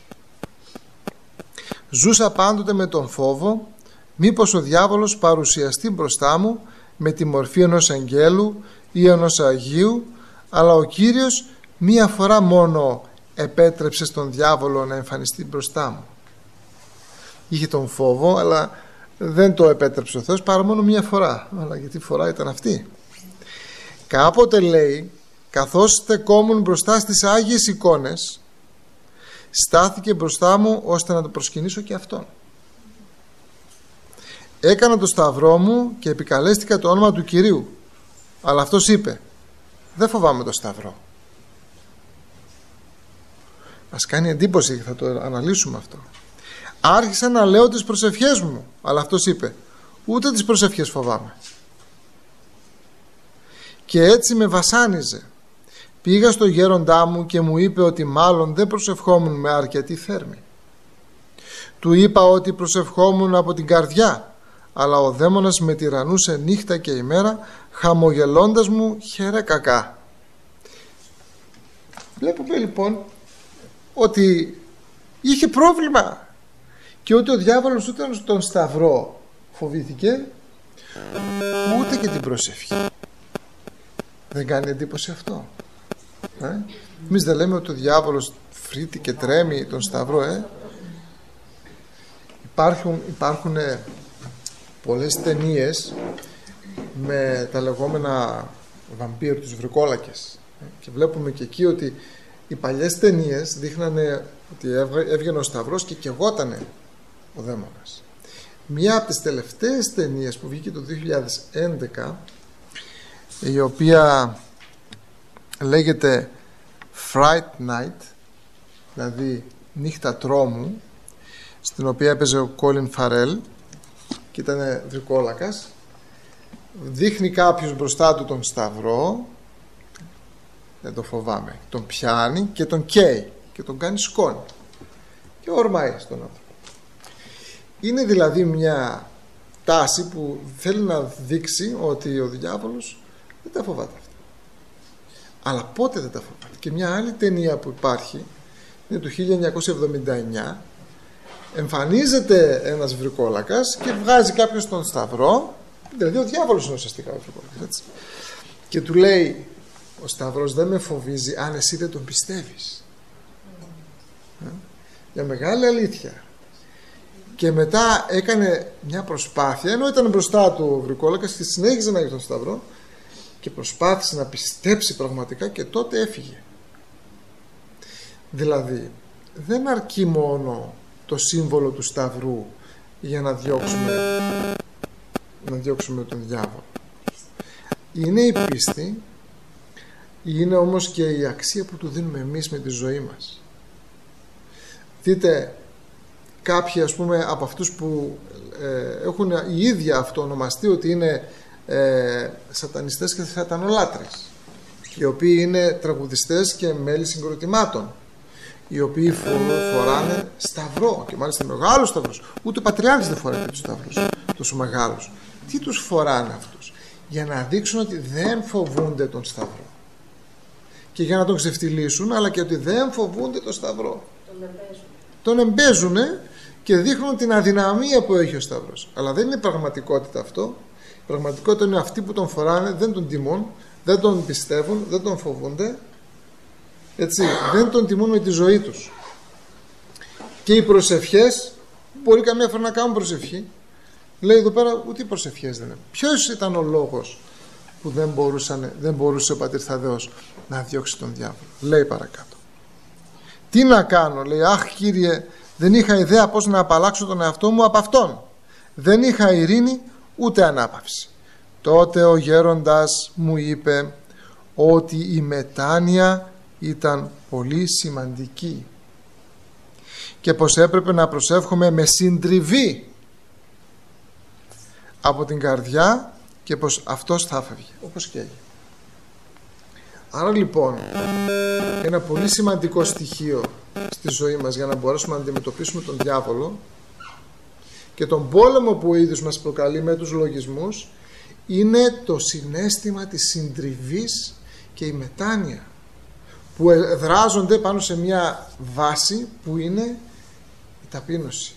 Ζούσα πάντοτε με τον φόβο μήπως ο διάβολος παρουσιαστεί μπροστά μου με τη μορφή ενός αγγέλου ή ενός Αγίου, αλλά ο Κύριος μία φορά μόνο επέτρεψε στον διάβολο να εμφανιστεί μπροστά μου. Είχε τον φόβο, αλλά δεν το επέτρεψε ο Θεός παρά μόνο μία φορά. Αλλά γιατί φορά ήταν αυτή? Κάποτε, λέει, καθώς στεκόμουν μπροστά στις Άγιες εικόνες, στάθηκε μπροστά μου ώστε να το προσκυνήσω και αυτόν. Έκανα το σταυρό μου και επικαλέστηκα το όνομα του Κυρίου. Αλλά αυτός είπε, δεν φοβάμαι το σταυρό. Μας κάνει εντύπωση, θα το αναλύσουμε αυτό. Άρχισα να λέω τις προσευχές μου, αλλά αυτός είπε, ούτε τις προσευχές φοβάμαι. Και έτσι με βασάνιζε. Πήγα στο γέροντά μου και μου είπε ότι μάλλον δεν προσευχόμουν με αρκετή θέρμη. Του είπα ότι προσευχόμουν από την καρδιά, αλλά ο δαίμονας με τυραννούσε νύχτα και ημέρα, χαμογελώντας μου χερέ κακά. Βλέπουμε λοιπόν ότι είχε πρόβλημα και ότι ο διάβολος ούτε τον σταυρό φοβήθηκε, ούτε και την προσευχή. Δεν κάνει εντύπωση αυτό? Εμείς δεν λέμε ότι ο διάβολος φρύτει και τρέμει τον σταυρό? Υπάρχουν πολλές ταινίες με τα λεγόμενα βαμπύρ, τους βρικόλακες, και βλέπουμε και εκεί ότι οι παλιές ταινίες δείχνανε ότι έβγαινε ο σταυρός και καιγότανε ο δαίμονας. Μία από τις τελευταίες ταινίες που βγήκε το 2011, η οποία λέγεται Fright Night, δηλαδή νύχτα τρόμου, στην οποία έπαιζε ο Colin Farrell και ήταν βρικόλακας, δείχνει κάποιος μπροστά του τον σταυρό, δεν το φοβάμαι, τον πιάνει και τον καίει και τον κάνει σκόνη και ορμάει στον άνθρωπο. Είναι δηλαδή μια τάση που θέλει να δείξει ότι ο διάβολος δεν τα φοβάται αυτά. Αλλά πότε δεν τα φοβάται? Και μια άλλη ταινία που υπάρχει είναι του 1979, εμφανίζεται ένας βρικόλακας και βγάζει κάποιος τον σταυρό, δηλαδή ο διάβολος είναι ουσιαστικά ο βρικόλακας, έτσι, και του λέει, ο σταυρός δεν με φοβίζει αν εσύ δεν τον πιστεύεις. Για μεγάλη αλήθεια. Και μετά έκανε μια προσπάθεια, ενώ ήταν μπροστά του ο βρικόλακας και συνέχιζε να έχει τον σταυρό, και προσπάθησε να πιστέψει πραγματικά και τότε έφυγε. Δηλαδή δεν αρκεί μόνο το σύμβολο του σταυρού για να διώξουμε τον διάβολο. Είναι η πίστη, είναι όμως και η αξία που του δίνουμε εμείς με τη ζωή μας. Δείτε κάποιοι, ας πούμε, από αυτούς που έχουν οι ίδιοι αυτονομαστεί ότι είναι σατανιστές και σατανολάτρες, οι οποίοι είναι τραγουδιστές και μέλη συγκροτημάτων, οι οποίοι φοράνε σταυρό, και μάλιστα μεγάλους σταυρούς. Ούτε ο Πατριάρχης δεν φοράει τους σταυρούς τόσο μεγάλους. Τι τους φοράνε αυτούς? Για να δείξουν ότι δεν φοβούνται τον σταυρό και για να τον ξεφτυλίσουν, αλλά και ότι δεν φοβούνται τον σταυρό. Τον εμπέζουν και δείχνουν την αδυναμία που έχει ο σταυρός. Αλλά δεν είναι πραγματικότητα αυτό. Η πραγματικότητα είναι αυτοί που τον φοράνε δεν τον τιμούν, δεν τον πιστεύουν, δεν τον φοβούνται, έτσι, δεν τον τιμούν με τη ζωή τους. Και οι προσευχές, μπορεί καμιά φορά να κάνουν προσευχή, λέει εδώ πέρα, ούτε οι προσευχές δεν είναι. Ποιος ήταν ο λόγος που δεν μπορούσε ο Πατήρ Θαδδαίος να διώξει τον διάβολο? Λέει παρακάτω, τι να κάνω? Λέει, αχ Κύριε, δεν είχα ιδέα πώς να απαλλάξω τον εαυτό μου από αυτόν. Δεν είχα ειρήνη ούτε ανάπαυση. Τότε ο γέροντας μου είπε ότι η μετάνοια ήταν πολύ σημαντική και πως έπρεπε να προσεύχομαι με συντριβή από την καρδιά και πως αυτός θα έφευγε, όπως και έγινε. Άρα λοιπόν, ένα πολύ σημαντικό στοιχείο στη ζωή μας για να μπορέσουμε να αντιμετωπίσουμε τον διάβολο και τον πόλεμο που ο ίδιος μας προκαλεί με τους λογισμούς, είναι το συναίσθημα της συντριβής και η μετάνοια, που δράζονται πάνω σε μια βάση που είναι η ταπείνωση.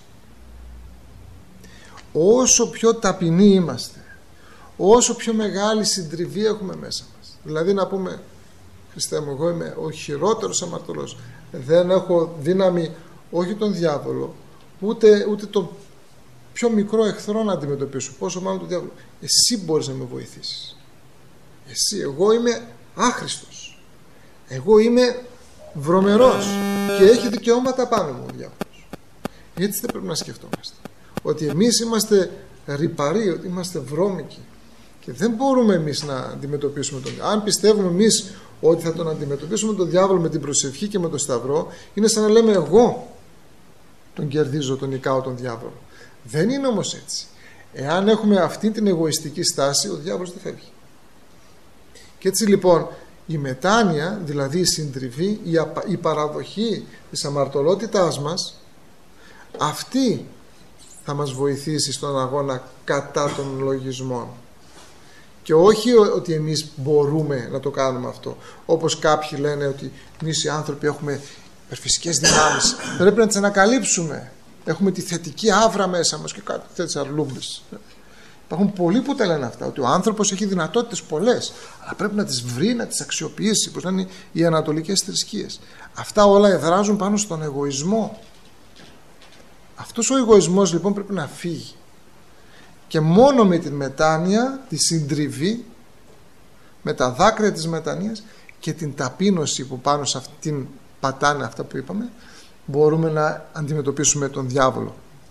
Όσο πιο ταπεινοί είμαστε, όσο πιο μεγάλη συντριβή έχουμε μέσα μας, δηλαδή να πούμε, Χριστέ μου, εγώ είμαι ο χειρότερος αμαρτωλός, δεν έχω δύναμη όχι τον διάβολο, ούτε τον πιο μικρό εχθρό να αντιμετωπίσω, πόσο μάλλον τον διάβολο. Εσύ μπορείς να με βοηθήσεις. Εσύ, εγώ είμαι άχρηστος. Εγώ είμαι βρωμερός και έχει δικαιώματα πάνω μου ο διάβολος. Έτσι δεν πρέπει να σκεφτόμαστε. Ότι εμείς είμαστε ρυπαροί, ότι είμαστε βρώμικοι και δεν μπορούμε εμείς να αντιμετωπίσουμε τον διάβολο. Αν πιστεύουμε εμείς ότι θα τον αντιμετωπίσουμε τον διάβολο με την προσευχή και με τον σταυρό, είναι σαν να λέμε εγώ τον κερδίζω, τον νικάω τον διάβολο. Δεν είναι όμως έτσι. Εάν έχουμε αυτή την εγωιστική στάση, ο διάβολος δεν φεύγει. Και έτσι λοιπόν η μετάνοια, δηλαδή η συντριβή, η παραδοχή της αμαρτωλότητάς μας, αυτή θα μας βοηθήσει στον αγώνα κατά των λογισμών. Και όχι ότι εμείς μπορούμε να το κάνουμε αυτό. Όπως κάποιοι λένε ότι εμείς οι άνθρωποι έχουμε υπερφυσικές δυνάμεις, πρέπει να τις ανακαλύψουμε. Έχουμε τη θετική άβρα μέσα μας και κάτι τέτοιες αρλούμπες. Υπάρχουν πολλοί που τα λένε αυτά, ότι ο άνθρωπος έχει δυνατότητες πολλές, αλλά πρέπει να τις βρει, να τις αξιοποιήσει, όπως λένε οι ανατολικές θρησκείες. Αυτά όλα εδράζουν πάνω στον εγωισμό. Αυτός ο εγωισμός λοιπόν πρέπει να φύγει. Και μόνο με την μετάνοια, τη συντριβή, με τα δάκρυα της μετανοίας και την ταπείνωση που πάνω σε αυτήν πατάνε αυτά που είπαμε, μπορούμε να αντιμετωπίσουμε τον διάβολο.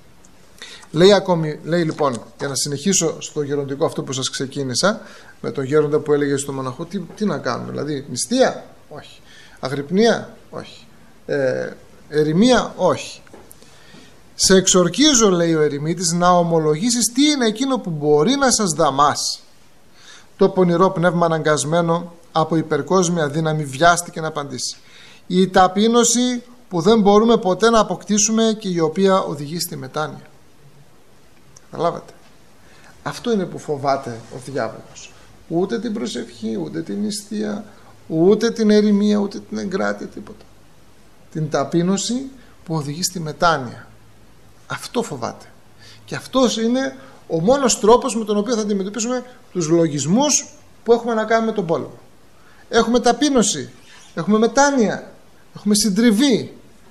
Λέει λοιπόν, για να συνεχίσω στο γεροντικό αυτό που σας ξεκίνησα, με τον γέροντα που έλεγε στο μοναχό, τι να κάνουμε, δηλαδή νηστεία, όχι, αγρυπνία, όχι, ερημία, όχι. Σε εξορκίζω, λέει ο ερημίτης, να ομολογήσεις τι είναι εκείνο που μπορεί να σας δαμάσει. Το πονηρό πνεύμα αναγκασμένο από υπερκόσμια δύναμη βιάστηκε να απαντήσει. Η ταπείνωση που δεν μπορούμε ποτέ να αποκτήσουμε και η οποία οδηγεί στη μετάνοια. Καταλάβατε. Αυτό είναι που φοβάται ο διάβολος. Ούτε την προσευχή, ούτε την νηστεία, ούτε την ερημία, ούτε την εγκράτεια, τίποτα. Την ταπείνωση που οδηγεί στη μετάνοια. Αυτό φοβάται. Και αυτός είναι ο μόνος τρόπος με τον οποίο θα αντιμετωπίσουμε τους λογισμούς που έχουμε να κάνουμε τον πόλεμο. Έχουμε ταπείνωση, έχουμε μετάνοια, έχουμε συντριβή.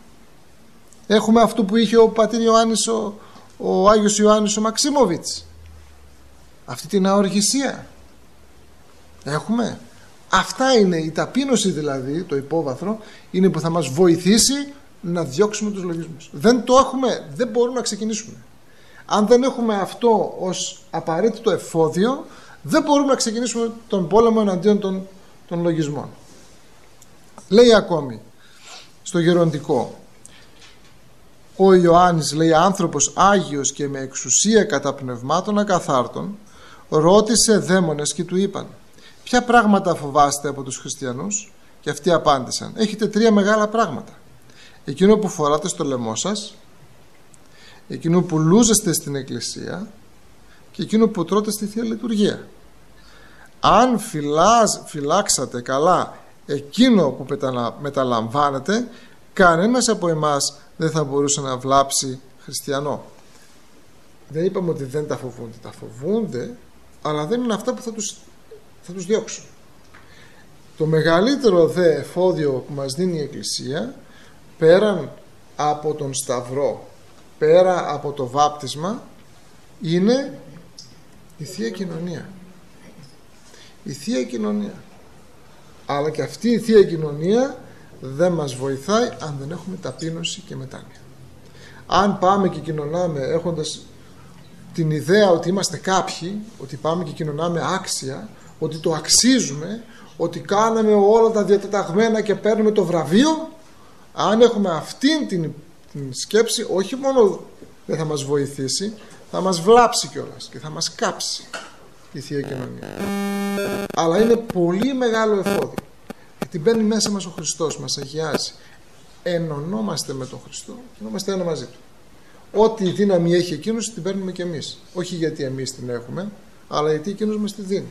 Έχουμε αυτό που είχε ο πατήρ Ιωάννης, ο Άγιος Ιωάννης ο Μαξίμοβιτς. Αυτή την αοργησία. Έχουμε. Αυτά είναι η ταπείνωση, δηλαδή το υπόβαθρο είναι που θα μας βοηθήσει να διώξουμε τους λογισμούς. Δεν το έχουμε, δεν μπορούμε να ξεκινήσουμε. Αν δεν έχουμε αυτό ως απαραίτητο εφόδιο, δεν μπορούμε να ξεκινήσουμε τον πόλεμο εναντίον των λογισμών. Λέει ακόμη στο γεροντικό, ο Ιωάννης, λέει, άνθρωπος άγιος και με εξουσία κατά πνευμάτων ακαθάρτων, ρώτησε δαίμονες και του είπαν, ποια πράγματα φοβάστε από τους χριστιανούς? Και αυτοί απάντησαν, έχετε 3 μεγάλα πράγματα. Εκείνο που φοράτε στο λαιμό σας, εκείνο που λούζεστε στην εκκλησία και εκείνο που τρώτε στη Θεία Λειτουργία. Αν φυλάξατε καλά εκείνο που μεταλαμβάνετε, κανένας από εμάς δεν θα μπορούσε να βλάψει χριστιανό. Δεν είπαμε ότι δεν τα φοβούνται. Τα φοβούνται, αλλά δεν είναι αυτά που θα τους διώξουν. Το μεγαλύτερο δε εφόδιο που μας δίνει η Εκκλησία, πέραν από τον Σταυρό, πέρα από το βάπτισμα, είναι η Θεία Κοινωνία. Η Θεία Κοινωνία. Αλλά και αυτή η Θεία Κοινωνία δεν μας βοηθάει αν δεν έχουμε ταπείνωση και μετάνοια. Αν πάμε και κοινωνάμε έχοντας την ιδέα ότι είμαστε κάποιοι, ότι πάμε και κοινωνάμε άξια, ότι το αξίζουμε, ότι κάναμε όλα τα διατεταγμένα και παίρνουμε το βραβείο, αν έχουμε αυτήν την σκέψη, όχι μόνο δεν θα μας βοηθήσει, θα μας βλάψει κιόλας και θα μας κάψει η Θεία Κοινωνία. Αλλά είναι πολύ μεγάλο εφόδιο, γιατί μπαίνει μέσα μας ο Χριστός, μας αγιάζει, ενωνόμαστε με τον Χριστό και είμαστε ένα μαζί του. Ό,τι δύναμη έχει εκείνος την παίρνουμε κι εμείς, όχι γιατί εμείς την έχουμε, αλλά γιατί εκείνος μας τη δίνει.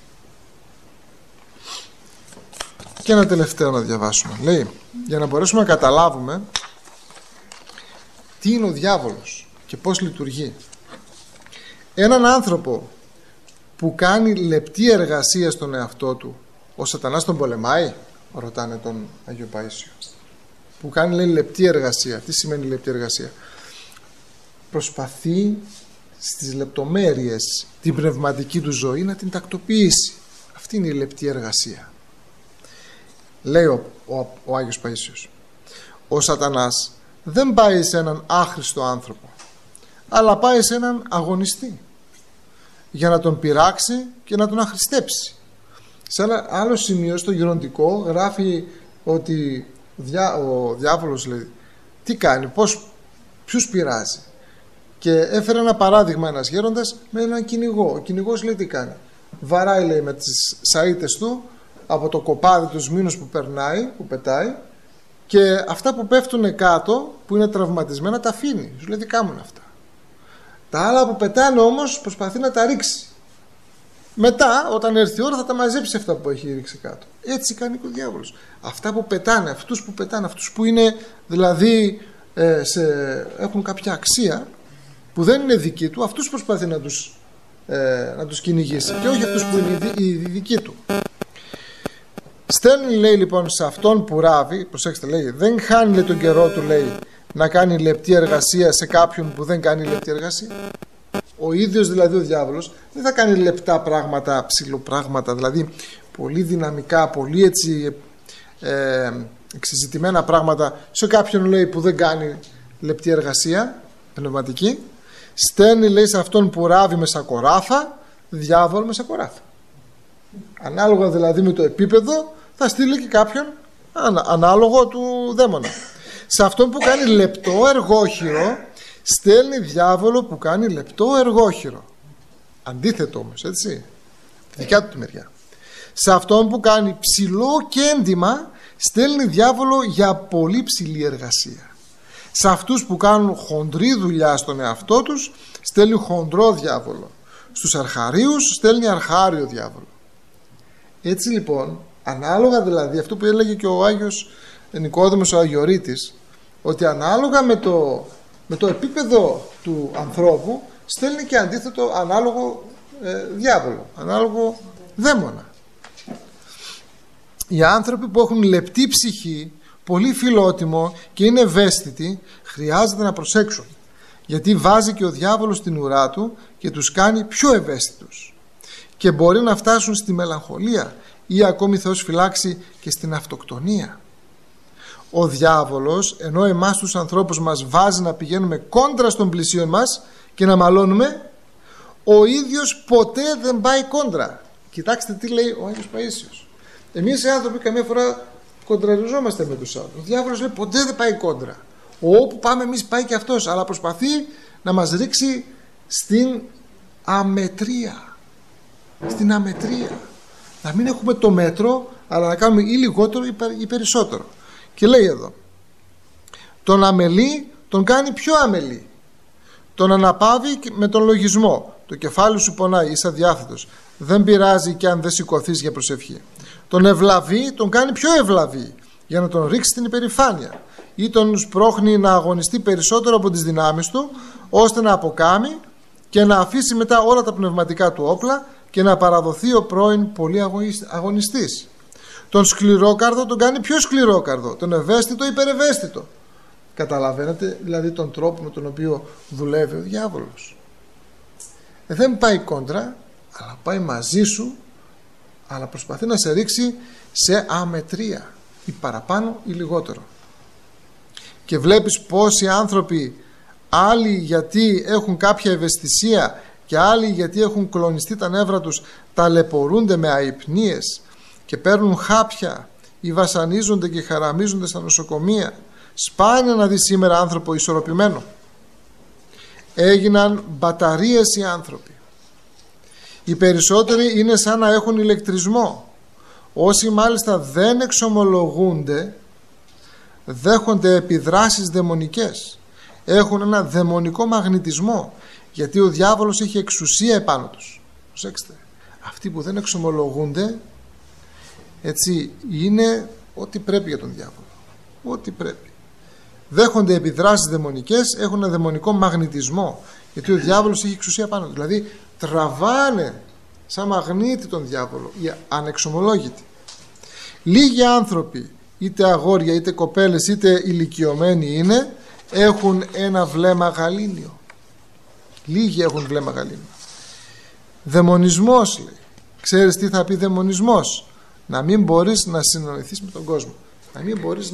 Και ένα τελευταίο να διαβάσουμε. Λέει, για να μπορέσουμε να καταλάβουμε τι είναι ο διάβολος και πώς λειτουργεί. Έναν άνθρωπο που κάνει λεπτή εργασία στον εαυτό του, ο σατανάς τον πολεμάει? Ρωτάνε τον Άγιο Παΐσιο. Που κάνει, λέει, λεπτή εργασία. Τι σημαίνει λεπτή εργασία? Προσπαθεί στις λεπτομέρειες την πνευματική του ζωή, να την τακτοποιήσει. Αυτή είναι η λεπτή εργασία. Λέει ο Άγιος Παΐσιος, ο Σατανάς δεν πάει σε έναν άχρηστο άνθρωπο, αλλά πάει σε έναν αγωνιστή για να τον πειράξει και να τον αχρηστέψει. Σε ένα άλλο σημείο στο γεροντικό γράφει ότι ο διάβολος, λέει, τι κάνει, ποιους πειράζει. Και έφερε ένα παράδειγμα ένας γέροντας με έναν κυνηγό. Ο κυνηγός, λέει, τι κάνει, βαράει, λέει, με τις σαΐτες του από το κοπάδι τους μήνους που περνάει, που πετάει, και αυτά που πέφτουν κάτω, που είναι τραυματισμένα, τα αφήνει. Σου λέει, τι κάνουν αυτά. Τα άλλα που πετάνε όμως προσπαθεί να τα ρίξει. Μετά, όταν έρθει η ώρα, θα τα μαζέψει αυτά που έχει ρίξει κάτω. Έτσι κάνει και ο διάβολος. Αυτά που πετάνε, αυτούς που είναι δηλαδή έχουν κάποια αξία που δεν είναι δική του, αυτούς προσπαθεί να τους κυνηγήσει, και όχι αυτούς που είναι οι δικοί του. Στέλνει, λέει, λοιπόν, σε αυτόν που ράβει, προσέξτε, λέει, δεν χάνει, λέει, τον καιρό του, λέει, να κάνει λεπτή εργασία σε κάποιον που δεν κάνει λεπτή εργασία. Ο ίδιος, δηλαδή, ο διάβολος δεν θα κάνει λεπτά πράγματα, ψηλοπράγματα, δηλαδή πολύ δυναμικά, πολύ έτσι εξεζητημένα πράγματα σε κάποιον, λέει, που δεν κάνει λεπτή εργασία πνευματική. Στέλνει, λέει, σε αυτόν που ράβει με σακοράφα, διάβολο με σακοράφα. Ανάλογα δηλαδή με το επίπεδο θα στείλει και κάποιον ανάλογο του δαίμονα. Σε αυτόν που κάνει λεπτό εργόχειρο στέλνει διάβολο που κάνει λεπτό εργόχειρο. Αντίθετο όμως, έτσι, δικιά του τη μεριά. Σε αυτόν που κάνει ψηλό κέντημα στέλνει διάβολο για πολύ ψηλή εργασία. Σε αυτούς που κάνουν χοντρή δουλειά στον εαυτό τους στέλνει χοντρό διάβολο. Στους αρχαρίους στέλνει αρχάριο διάβολο. Έτσι λοιπόν, ανάλογα δηλαδή, αυτό που έλεγε και ο Άγιος Νικόδημος ο Αγιορείτης, ότι ανάλογα με το επίπεδο του ανθρώπου στέλνει και αντίθετο ανάλογο διάβολο, ανάλογο δαίμονα. Οι άνθρωποι που έχουν λεπτή ψυχή, πολύ φιλότιμο και είναι ευαίσθητοι, χρειάζεται να προσέξουν, γιατί βάζει και ο διάβολος την ουρά του και τους κάνει πιο ευαίσθητους και μπορεί να φτάσουν στη μελαγχολία ή ακόμη, Θεός φυλάξει, και στην αυτοκτονία. Ο διάβολος, ενώ εμάς τους ανθρώπους μας βάζει να πηγαίνουμε κόντρα στον πλησίον μας και να μαλώνουμε, ο ίδιος ποτέ δεν πάει κόντρα. Κοιτάξτε τι λέει ο Άγιος Παΐσιος. Εμείς οι άνθρωποι καμία φορά κοντραριζόμαστε με τους άλλους. Ο διάβολος λέει ποτέ δεν πάει κόντρα. Όπου πάμε εμείς πάει και αυτός, αλλά προσπαθεί να μας ρίξει στην αμετρία. Στην αμετρία. Να μην έχουμε το μέτρο, αλλά να κάνουμε ή λιγότερο ή περισσότερο. Και λέει εδώ, τον αμελή τον κάνει πιο αμελή. Τον αναπαύει με τον λογισμό. Το κεφάλι σου πονάει, είσαι αδιάθετος. Δεν πειράζει και αν δεν σηκωθείς για προσευχή. Τον ευλαβεί, τον κάνει πιο ευλαβή, για να τον ρίξει στην υπερηφάνεια. Ή τον σπρώχνει να αγωνιστεί περισσότερο από τις δυνάμεις του, ώστε να αποκάμει και να αφήσει μετά όλα τα πνευματικά του όπλα και να παραδοθεί ο πρώην πολύ αγωνιστής. Τον σκληρόκαρδο τον κάνει πιο σκληρόκαρδο, τον ευαίσθητο υπερευαίσθητο. Καταλαβαίνετε δηλαδή τον τρόπο με τον οποίο δουλεύει ο διάβολος. Δεν πάει κόντρα, αλλά πάει μαζί σου, αλλά προσπαθεί να σε ρίξει σε αμετρία, ή παραπάνω ή λιγότερο. Και βλέπεις πόσοι άνθρωποι, άλλοι γιατί έχουν κάποια ευαισθησία και άλλοι γιατί έχουν κλονιστεί τα νεύρα τους, ταλαιπωρούνται με αϊπνίες και παίρνουν χάπια ή βασανίζονται και χαραμίζονται στα νοσοκομεία. Σπάνια να δει σήμερα άνθρωπο ισορροπημένο. Έγιναν μπαταρίες οι άνθρωποι. Οι περισσότεροι είναι σαν να έχουν ηλεκτρισμό. Όσοι μάλιστα δεν εξομολογούνται, δέχονται επιδράσεις δαιμονικές. Έχουν ένα δαιμονικό μαγνητισμό, γιατί ο διάβολος έχει εξουσία επάνω τους. Προσέξτε, αυτοί που δεν εξομολογούνται, έτσι, είναι ό,τι πρέπει για τον διάβολο. Ό,τι πρέπει. Δέχονται επιδράσεις δαιμονικές, έχουν ένα δαιμονικό μαγνητισμό, γιατί ο διάβολος έχει εξουσία πάνω. Δηλαδή τραβάνε σαν μαγνήτη τον διάβολο, οι ανεξομολόγητοι. Λίγοι άνθρωποι, είτε αγόρια είτε κοπέλες είτε ηλικιωμένοι είναι, έχουν ένα βλέμμα γαλήνιο. Λίγοι έχουν βλέμμα γαλήνιο. Δαιμονισμός, λέει. Ξέρεις τι θα πει δαιμονισμός? Να μην μπορείς να συνοηθείς με τον κόσμο, να μην μπορείς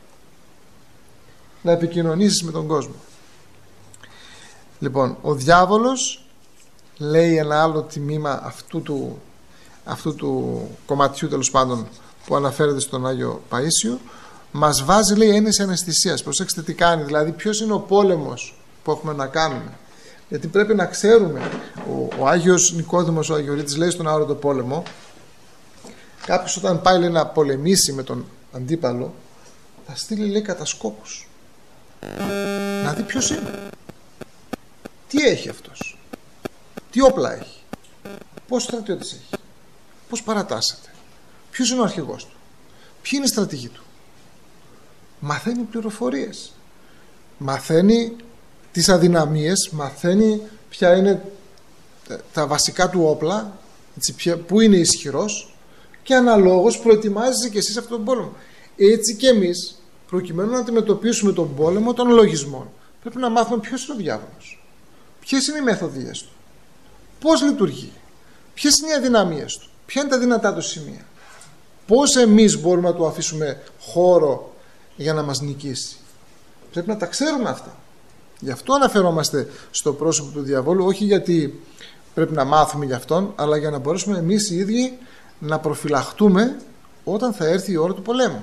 να επικοινωνήσεις με τον κόσμο. Λοιπόν, ο διάβολος, λέει ένα άλλο τμήμα αυτού του κομματιού, τέλος πάντων, που αναφέρεται στον Άγιο Παΐσιο, μας βάζει, λέει, έννοια αναισθησίας. Προσέξτε τι κάνει, δηλαδή ποιος είναι ο πόλεμος που έχουμε να κάνουμε. Γιατί πρέπει να ξέρουμε, ο Άγιος Νικόδημος, ο Αγιορείτης, λέει στον Άωρητο Πόλεμο, κάποιος όταν πάει, λέει, να πολεμήσει με τον αντίπαλο, θα στείλει, λέει, κατασκόπους να δει ποιος είναι, τι έχει αυτός, τι όπλα έχει, πώς στρατιώτες έχει, πώς παρατάσσεται, ποιος είναι ο αρχηγός του, ποιοι είναι οι στρατηγοί του. Μαθαίνει πληροφορίες, μαθαίνει τις αδυναμίες, μαθαίνει ποια είναι τα βασικά του όπλα, έτσι, που είναι ισχυρός, και αναλόγως προετοιμάζεσαι και εσύ σε αυτόν τον πόλεμο. Έτσι και εμείς, προκειμένου να αντιμετωπίσουμε τον πόλεμο των λογισμών, πρέπει να μάθουμε ποιος είναι ο διάβολος, ποιες είναι οι μεθοδίες του, πώς λειτουργεί, ποιες είναι οι αδυναμίες του, ποια είναι τα δυνατά του σημεία, πώς εμείς μπορούμε να του αφήσουμε χώρο για να μας νικήσει. Πρέπει να τα ξέρουμε αυτά. Γι' αυτό αναφερόμαστε στο πρόσωπο του διαβόλου, όχι γιατί πρέπει να μάθουμε γι' αυτόν, αλλά για να μπορέσουμε εμείς οι ίδιοι να προφυλαχτούμε όταν θα έρθει η ώρα του πολέμου.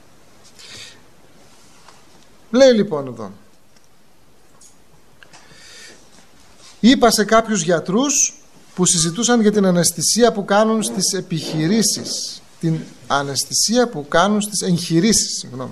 Λέει λοιπόν εδώ, είπα σε κάποιους γιατρούς που συζητούσαν για την αναισθησία που κάνουν στις επιχειρήσεις, την αναισθησία που κάνουν στις εγχειρήσεις, συγγνώμη.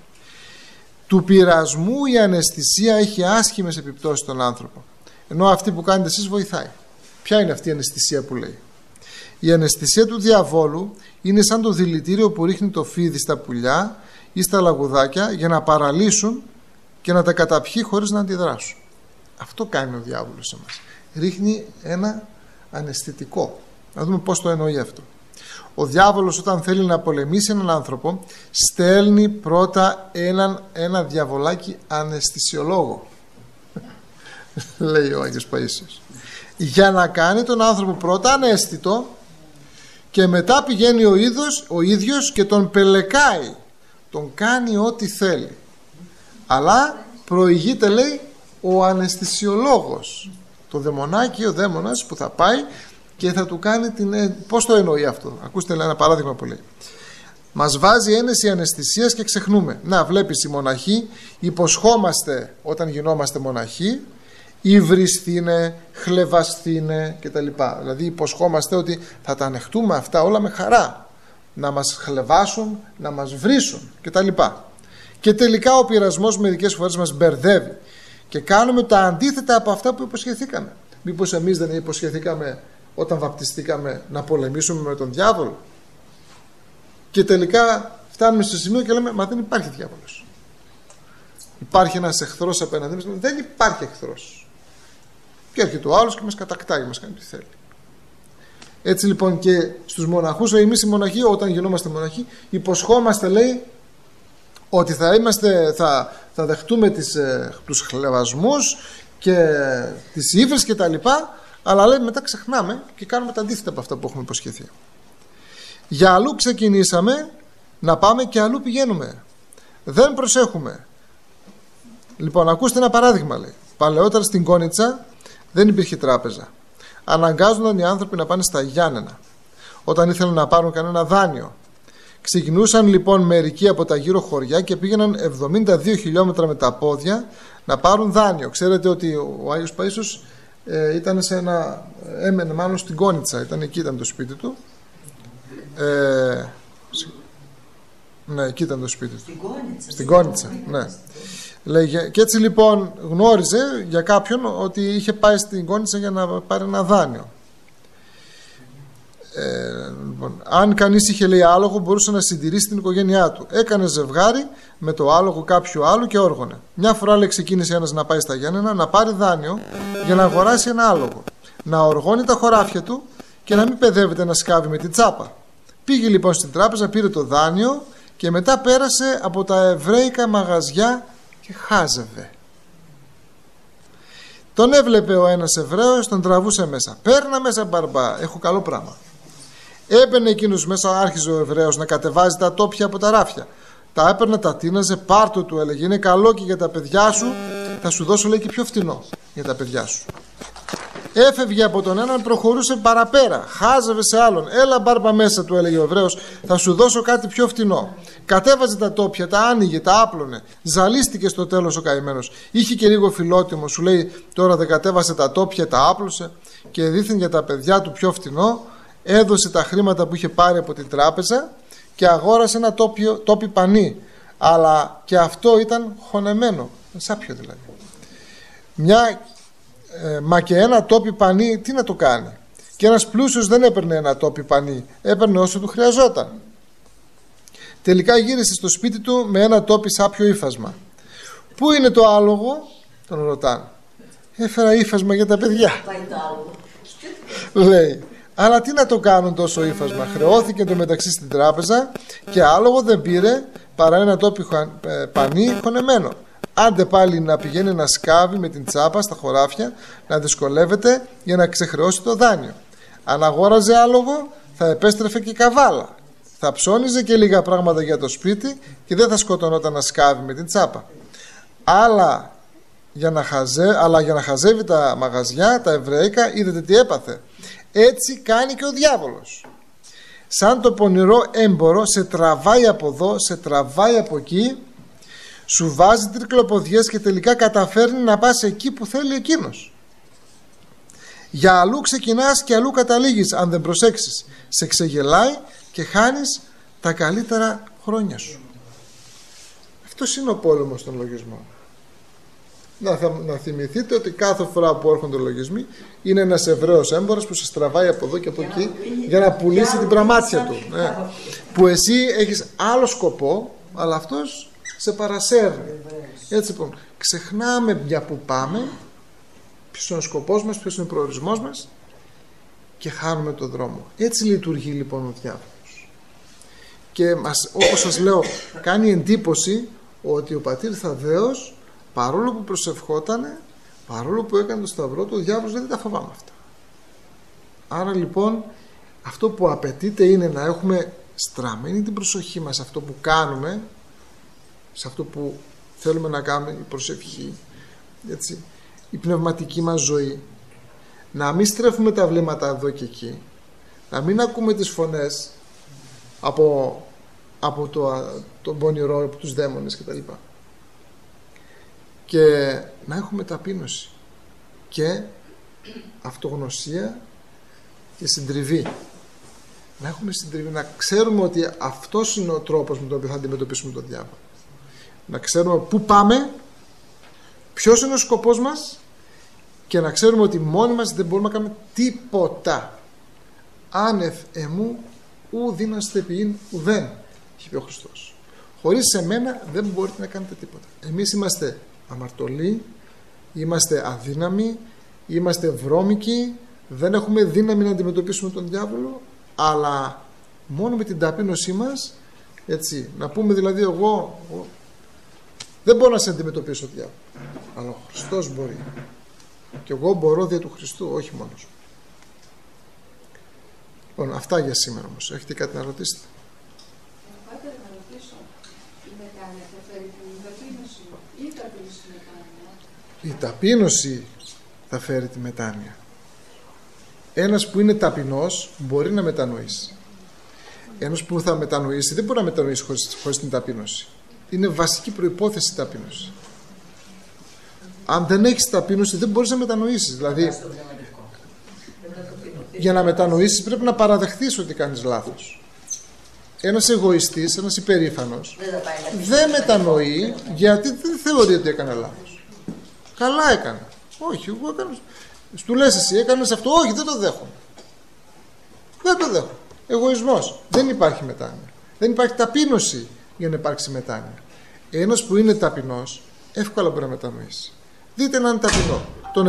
Του πειρασμού η αναισθησία έχει άσχημες επιπτώσεις στον άνθρωπο, ενώ αυτή που κάνετε εσείς βοηθάει. Ποια είναι αυτή η αναισθησία που λέει? Η αναισθησία του διαβόλου είναι σαν το δηλητήριο που ρίχνει το φίδι στα πουλιά ή στα λαγουδάκια για να παραλύσουν και να τα καταπιεί χωρίς να αντιδράσουν. Αυτό κάνει ο διάβολος σε μας. Ρίχνει ένα αναισθητικό. Να δούμε πώς το εννοεί αυτό. Ο διάβολος όταν θέλει να πολεμήσει έναν άνθρωπο, στέλνει πρώτα ένα διαβολάκι αναισθησιολόγο, λέει ο Άγιος Παΐσιος, για να κάνει τον άνθρωπο πρώτα αναίσθητο, και μετά πηγαίνει ο ίδιος και τον πελεκάει, τον κάνει ό,τι θέλει, αλλά προηγείται, λέει, ο αναισθησιολόγος, το δαιμονάκι, ο δαίμονας που θα πάει και θα του κάνει πώς το εννοεί αυτό? Ακούστε, λέει, ένα παράδειγμα που λέει. Μας βάζει ένεση αναισθησίας και ξεχνούμε. Να, βλέπεις, οι μοναχοί υποσχόμαστε όταν γινόμαστε μοναχοί, υβριστήνε, χλεβαστήνε κτλ. Δηλαδή υποσχόμαστε ότι θα τα ανεχτούμε αυτά όλα με χαρά, να μας χλεβάσουν, να μας βρίσουν κτλ. Και τελικά ο πειρασμός μερικές φορές μας μπερδεύει και κάνουμε τα αντίθετα από αυτά που υποσχεθήκαμε. Μήπως εμείς δεν υποσχεθήκαμε όταν βαπτιστήκαμε να πολεμήσουμε με τον διάβολο, και τελικά φτάνουμε στο σημείο και λέμε, μα δεν υπάρχει διάβολος, υπάρχει ένας εχθρός απέναντι μας? Δεν υπάρχει εχθρός, και έρχεται ο άλλος και μας κατακτάει, μας κάνει τι θέλει. Έτσι λοιπόν και στους μοναχούς, εμείς οι μοναχοί, όταν γινόμαστε μοναχοί, υποσχόμαστε, λέει, ότι θα δεχτούμε τους χλεβασμούς και τις ύβρες και τα λοιπά, αλλά λέει μετά ξεχνάμε και κάνουμε τα αντίθετα από αυτά που έχουμε υποσχεθεί. Για αλλού ξεκινήσαμε να πάμε και αλλού πηγαίνουμε, δεν προσέχουμε. Λοιπόν, ακούστε ένα παράδειγμα, λέει. Παλαιότερα στην Κόνιτσα δεν υπήρχε τράπεζα. Αναγκάζονταν οι άνθρωποι να πάνε στα Γιάννενα όταν ήθελαν να πάρουν κανένα δάνειο. Ξεκινούσαν λοιπόν μερικοί από τα γύρω χωριά και πήγαιναν 72 χιλιόμετρα με τα πόδια να πάρουν δάνειο. Ξέρετε ότι ο Άγιος Παΐσιος έμενε μάλλον στην Κόνιτσα, εκεί ήταν το σπίτι του. Ναι, εκεί ήταν το σπίτι του. Στην Κόνιτσα, ναι. Και έτσι λοιπόν γνώριζε για κάποιον ότι είχε πάει στην Κόνιτσα για να πάρει ένα δάνειο. Λοιπόν, αν κανείς είχε, λέει, άλογο, μπορούσε να συντηρήσει την οικογένειά του. Έκανε ζευγάρι με το άλογο κάποιου άλλου και όργωνε. Μια φορά, λέει, ξεκίνησε ένας να πάει στα Γιάννενα να πάρει δάνειο για να αγοράσει ένα άλογο, να οργώνει τα χωράφια του και να μην παιδεύεται να σκάβει με την τσάπα. Πήγε λοιπόν στην τράπεζα, πήρε το δάνειο και μετά πέρασε από τα εβραίικα μαγαζιά και χάζευε. Τον έβλεπε ο ένας Εβραίος, τον τραβούσε μέσα. Παίρνα μέσα μπαρμπά, έχω καλό πράγμα. Έμπαινε εκείνος μέσα, άρχιζε ο Εβραίος να κατεβάζει τα τόπια από τα ράφια. Τα έπαιρνε, τα τίναζε, πάρτο του έλεγε, είναι καλό και για τα παιδιά σου, θα σου δώσω λέει και πιο φτηνό για τα παιδιά σου. Έφευγε από τον έναν, προχωρούσε παραπέρα, χάζευε σε άλλον. Έλα μπάρμπα μέσα, του έλεγε ο Εβραίος, θα σου δώσω κάτι πιο φτηνό. Κατέβαζε τα τόπια, τα άνοιγε, τα άπλωνε. Ζαλίστηκε στο τέλος ο καημένος. Είχε και λίγο φιλότιμο, σου λέει τώρα δεν κατέβασε τα τόπια, τα άπλωσε και δήθεν για τα παιδιά του πιο φτηνό. Έδωσε τα χρήματα που είχε πάρει από την τράπεζα και αγόρασε ένα τόπι πανί. Αλλά και αυτό ήταν χωνεμένο, σάπιο δηλαδή. Μα και ένα τόπι πανί τι να το κάνει? Και ένας πλούσιος δεν έπαιρνε ένα τόπι πανί, έπαιρνε όσο του χρειαζόταν. Τελικά γύρισε στο σπίτι του με ένα τόπι σάπιο ύφασμα. Πού είναι το άλογο? Τον ρωτάνε. Έφερα ύφασμα για τα παιδιά, λέει. Αλλά τι να το κάνουν τόσο ύφασμα? Χρεώθηκε το μεταξύ στην τράπεζα και άλογο δεν πήρε παρά ένα τόπι πανί χωνεμένο. Άντε πάλι να πηγαίνει να σκάβει με την τσάπα στα χωράφια, να δυσκολεύεται για να ξεχρεώσει το δάνειο. Αν αγόραζε άλογο θα επέστρεφε και καβάλα. Θα ψώνιζε και λίγα πράγματα για το σπίτι και δεν θα σκοτωνόταν να σκάβει με την τσάπα. Αλλά για να χαζεύει τα μαγαζιά, τα εβραϊκά, είδατε τι έπαθε? Έτσι κάνει και ο διάβολος. Σαν το πονηρό έμπορο σε τραβάει από εδώ, σε τραβάει από εκεί, σου βάζει τρικλοποδιές και τελικά καταφέρνει να πας εκεί που θέλει εκείνος. Για αλλού ξεκινάς και αλλού καταλήγεις αν δεν προσέξεις. Σε ξεγελάει και χάνεις τα καλύτερα χρόνια σου. Αυτός είναι ο πόλεμος των λογισμών. Να θυμηθείτε ότι κάθε φορά που έρχονται λογισμοί είναι ένας Εβραίος έμπορος που σε τραβάει από εδώ και από εκεί για να πουλήσει την πραμάτια του. Που εσύ έχεις άλλο σκοπό, αλλά αυτός σε παρασέρνει. Έτσι λοιπόν, ξεχνάμε για που πάμε, ποιος είναι ο σκοπός μας, ποιος είναι ο προορισμός μας και χάνουμε τον δρόμο. Έτσι λειτουργεί λοιπόν ο διάβολος. Και όπως σας λέω, κάνει εντύπωση ότι ο πατήρ Θαδδαίος, παρόλο που προσευχότανε, παρόλο που έκανε το σταυρό του, ο διάβολος δεν τα φοβάμαι αυτά. Άρα λοιπόν αυτό που απαιτείται είναι να έχουμε στραμμένη την προσοχή μας σε αυτό που κάνουμε, σε αυτό που θέλουμε να κάνουμε, η προσευχή, έτσι, η πνευματική μας ζωή, να μην στρέφουμε τα βλέμματα εδώ και εκεί, να μην ακούμε τις φωνές από τον πονηρό, από τους δαίμονες κτλ. Και να έχουμε ταπείνωση και αυτογνωσία και συντριβή. Να έχουμε συντριβή, να ξέρουμε ότι αυτός είναι ο τρόπος με τον οποίο θα αντιμετωπίσουμε τον διάβολο. Να ξέρουμε πού πάμε, ποιος είναι ο σκοπός μας και να ξέρουμε ότι μόνοι μας δεν μπορούμε να κάνουμε τίποτα. Άνευ εμού ου δύναστε ποιήν ουδέν, έχει πει ο Χριστός. Χωρίς εμένα δεν μπορείτε να κάνετε τίποτα. Εμείς είμαστε αμαρτωλοί, είμαστε αδύναμοι, είμαστε βρώμικοι, δεν έχουμε δύναμη να αντιμετωπίσουμε τον διάβολο, αλλά μόνο με την ταπείνωσή μας, έτσι, να πούμε δηλαδή εγώ δεν μπορώ να σε αντιμετωπίσω τον διάβολο, αλλά ο Χριστός μπορεί και εγώ μπορώ δια του Χριστού, όχι μόνος μου. Λοιπόν, αυτά για σήμερα όμως. Έχετε κάτι να ρωτήσετε? Πάτε να ρωτήσω, η μετάνοια θα φέρει την ταπείνωση ή η ταπείνωση μετάνοια? Η ταπείνωση θα φέρει τη μετάνοια. Ένας που είναι ταπεινός μπορεί να μετανοήσει. Ένας που θα μετανοήσει δεν μπορεί να μετανοήσει χωρίς την ταπείνωση. Είναι βασική προϋπόθεση η ταπείνωση. Αν δεν έχεις ταπείνωση δεν μπορείς να μετανοήσεις. Δηλαδή, για να μετανοήσεις πρέπει να παραδεχθείς ότι κάνεις λάθος. Ένας εγωιστής, ένας υπερήφανος δεν μετανοεί γιατί δεν θεωρεί ότι έκανε λάθος. Καλά έκανε. Όχι, εγώ έκανα. Του λες εσύ έκανες αυτό, όχι, δεν το δέχομαι. Δεν το δέχομαι. Εγωισμός. Δεν υπάρχει μετάνοια. Δεν υπάρχει ταπείνωση για να υπάρξει μετάνοια. Ένας που είναι ταπεινός εύκολα μπορεί να μετανοήσει. Δείτε να είναι ταπεινό.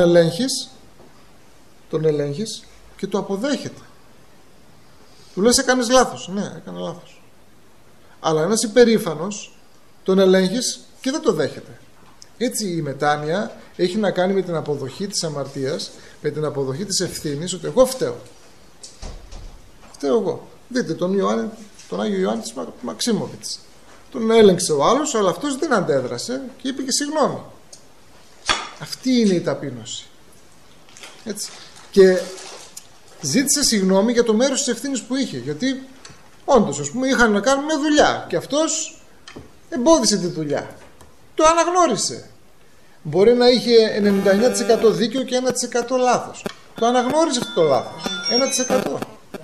Τον ελέγχεις και το αποδέχεται. Του λες έκανες λάθος. Ναι, έκανα λάθος. Αλλά ένας υπερήφανος τον ελέγχεις και δεν το δέχεται. Έτσι η μετάνοια έχει να κάνει με την αποδοχή της αμαρτίας, με την αποδοχή της ευθύνης, ότι εγώ φταίω. Φταίω εγώ. Δείτε τον Άγιο Ιωάννη της Μαξίμοβιτς. Τον έλεγξε ο άλλος, αλλά αυτός δεν αντέδρασε και είπε και συγγνώμη. Αυτή είναι η ταπείνωση. Έτσι. Και ζήτησε συγγνώμη για το μέρος της ευθύνης που είχε. Γιατί όντως, ας πούμε, είχαν να κάνουν μια δουλειά και αυτός εμπόδισε τη δουλειά. Το αναγνώρισε. Μπορεί να είχε 99% δίκιο και 1% λάθος. Το αναγνώρισε αυτό το λάθος. 1%.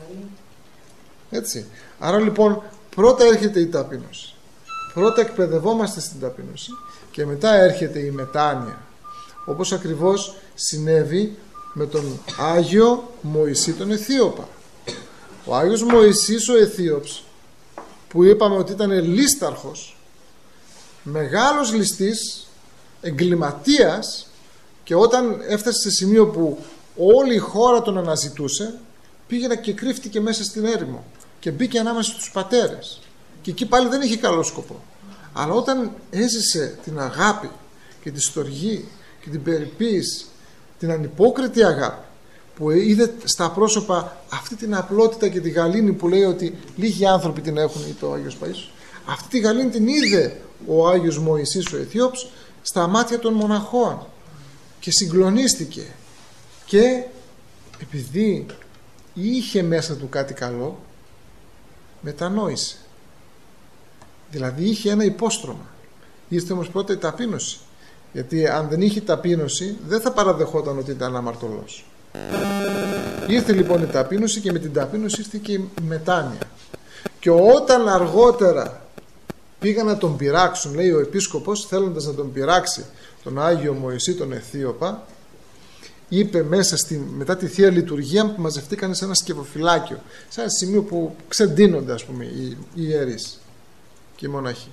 Έτσι. Άρα λοιπόν πρώτα έρχεται η ταπείνωση. Πρώτα εκπαιδευόμαστε στην ταπείνωση και μετά έρχεται η μετάνοια. Όπως ακριβώς συνέβη με τον Άγιο Μωυσή τον Αιθίωπα. Ο Άγιος Μωυσής ο Αιθίωπς, που είπαμε ότι ήταν λίσταρχος, μεγάλος ληστής, εγκληματίας, και όταν έφτασε σε σημείο που όλη η χώρα τον αναζητούσε, πήγαινε και κρύφτηκε μέσα στην έρημο και μπήκε ανάμεσα στους πατέρες, και εκεί πάλι δεν είχε καλό σκοπό. Αλλά όταν έζησε την αγάπη και τη στοργή και την περιποίηση, την ανυπόκριτη αγάπη, που είδε στα πρόσωπα αυτή την απλότητα και τη γαλήνη που λέει ότι λίγοι άνθρωποι την έχουν, είπε ο Άγιος Παΐσιος, αυτή τη γαλήνη την είδε ο Άγιος Μωυσής ο Αιθίωπς στα μάτια των μοναχών και συγκλονίστηκε, και επειδή είχε μέσα του κάτι καλό, μετανόησε. Δηλαδή είχε ένα υπόστρωμα. Ήρθε όμως πρώτα η ταπείνωση, γιατί αν δεν είχε ταπείνωση δεν θα παραδεχόταν ότι ήταν αμαρτωλός. Ήρθε λοιπόν η ταπείνωση, και με την ταπείνωση ήρθε και η μετάνοια. Και όταν αργότερα πήγαν να τον πειράξουν, λέει ο επίσκοπος, θέλοντας να τον πειράξει τον Άγιο Μωυσή τον Αιθίωπα, είπε μετά τη Θεία Λειτουργία που μαζευτήκαν σε ένα σκευοφυλάκιο, σε ένα σημείο που ξεντίνονται, ας πούμε, οι ιερείς και οι μοναχοί.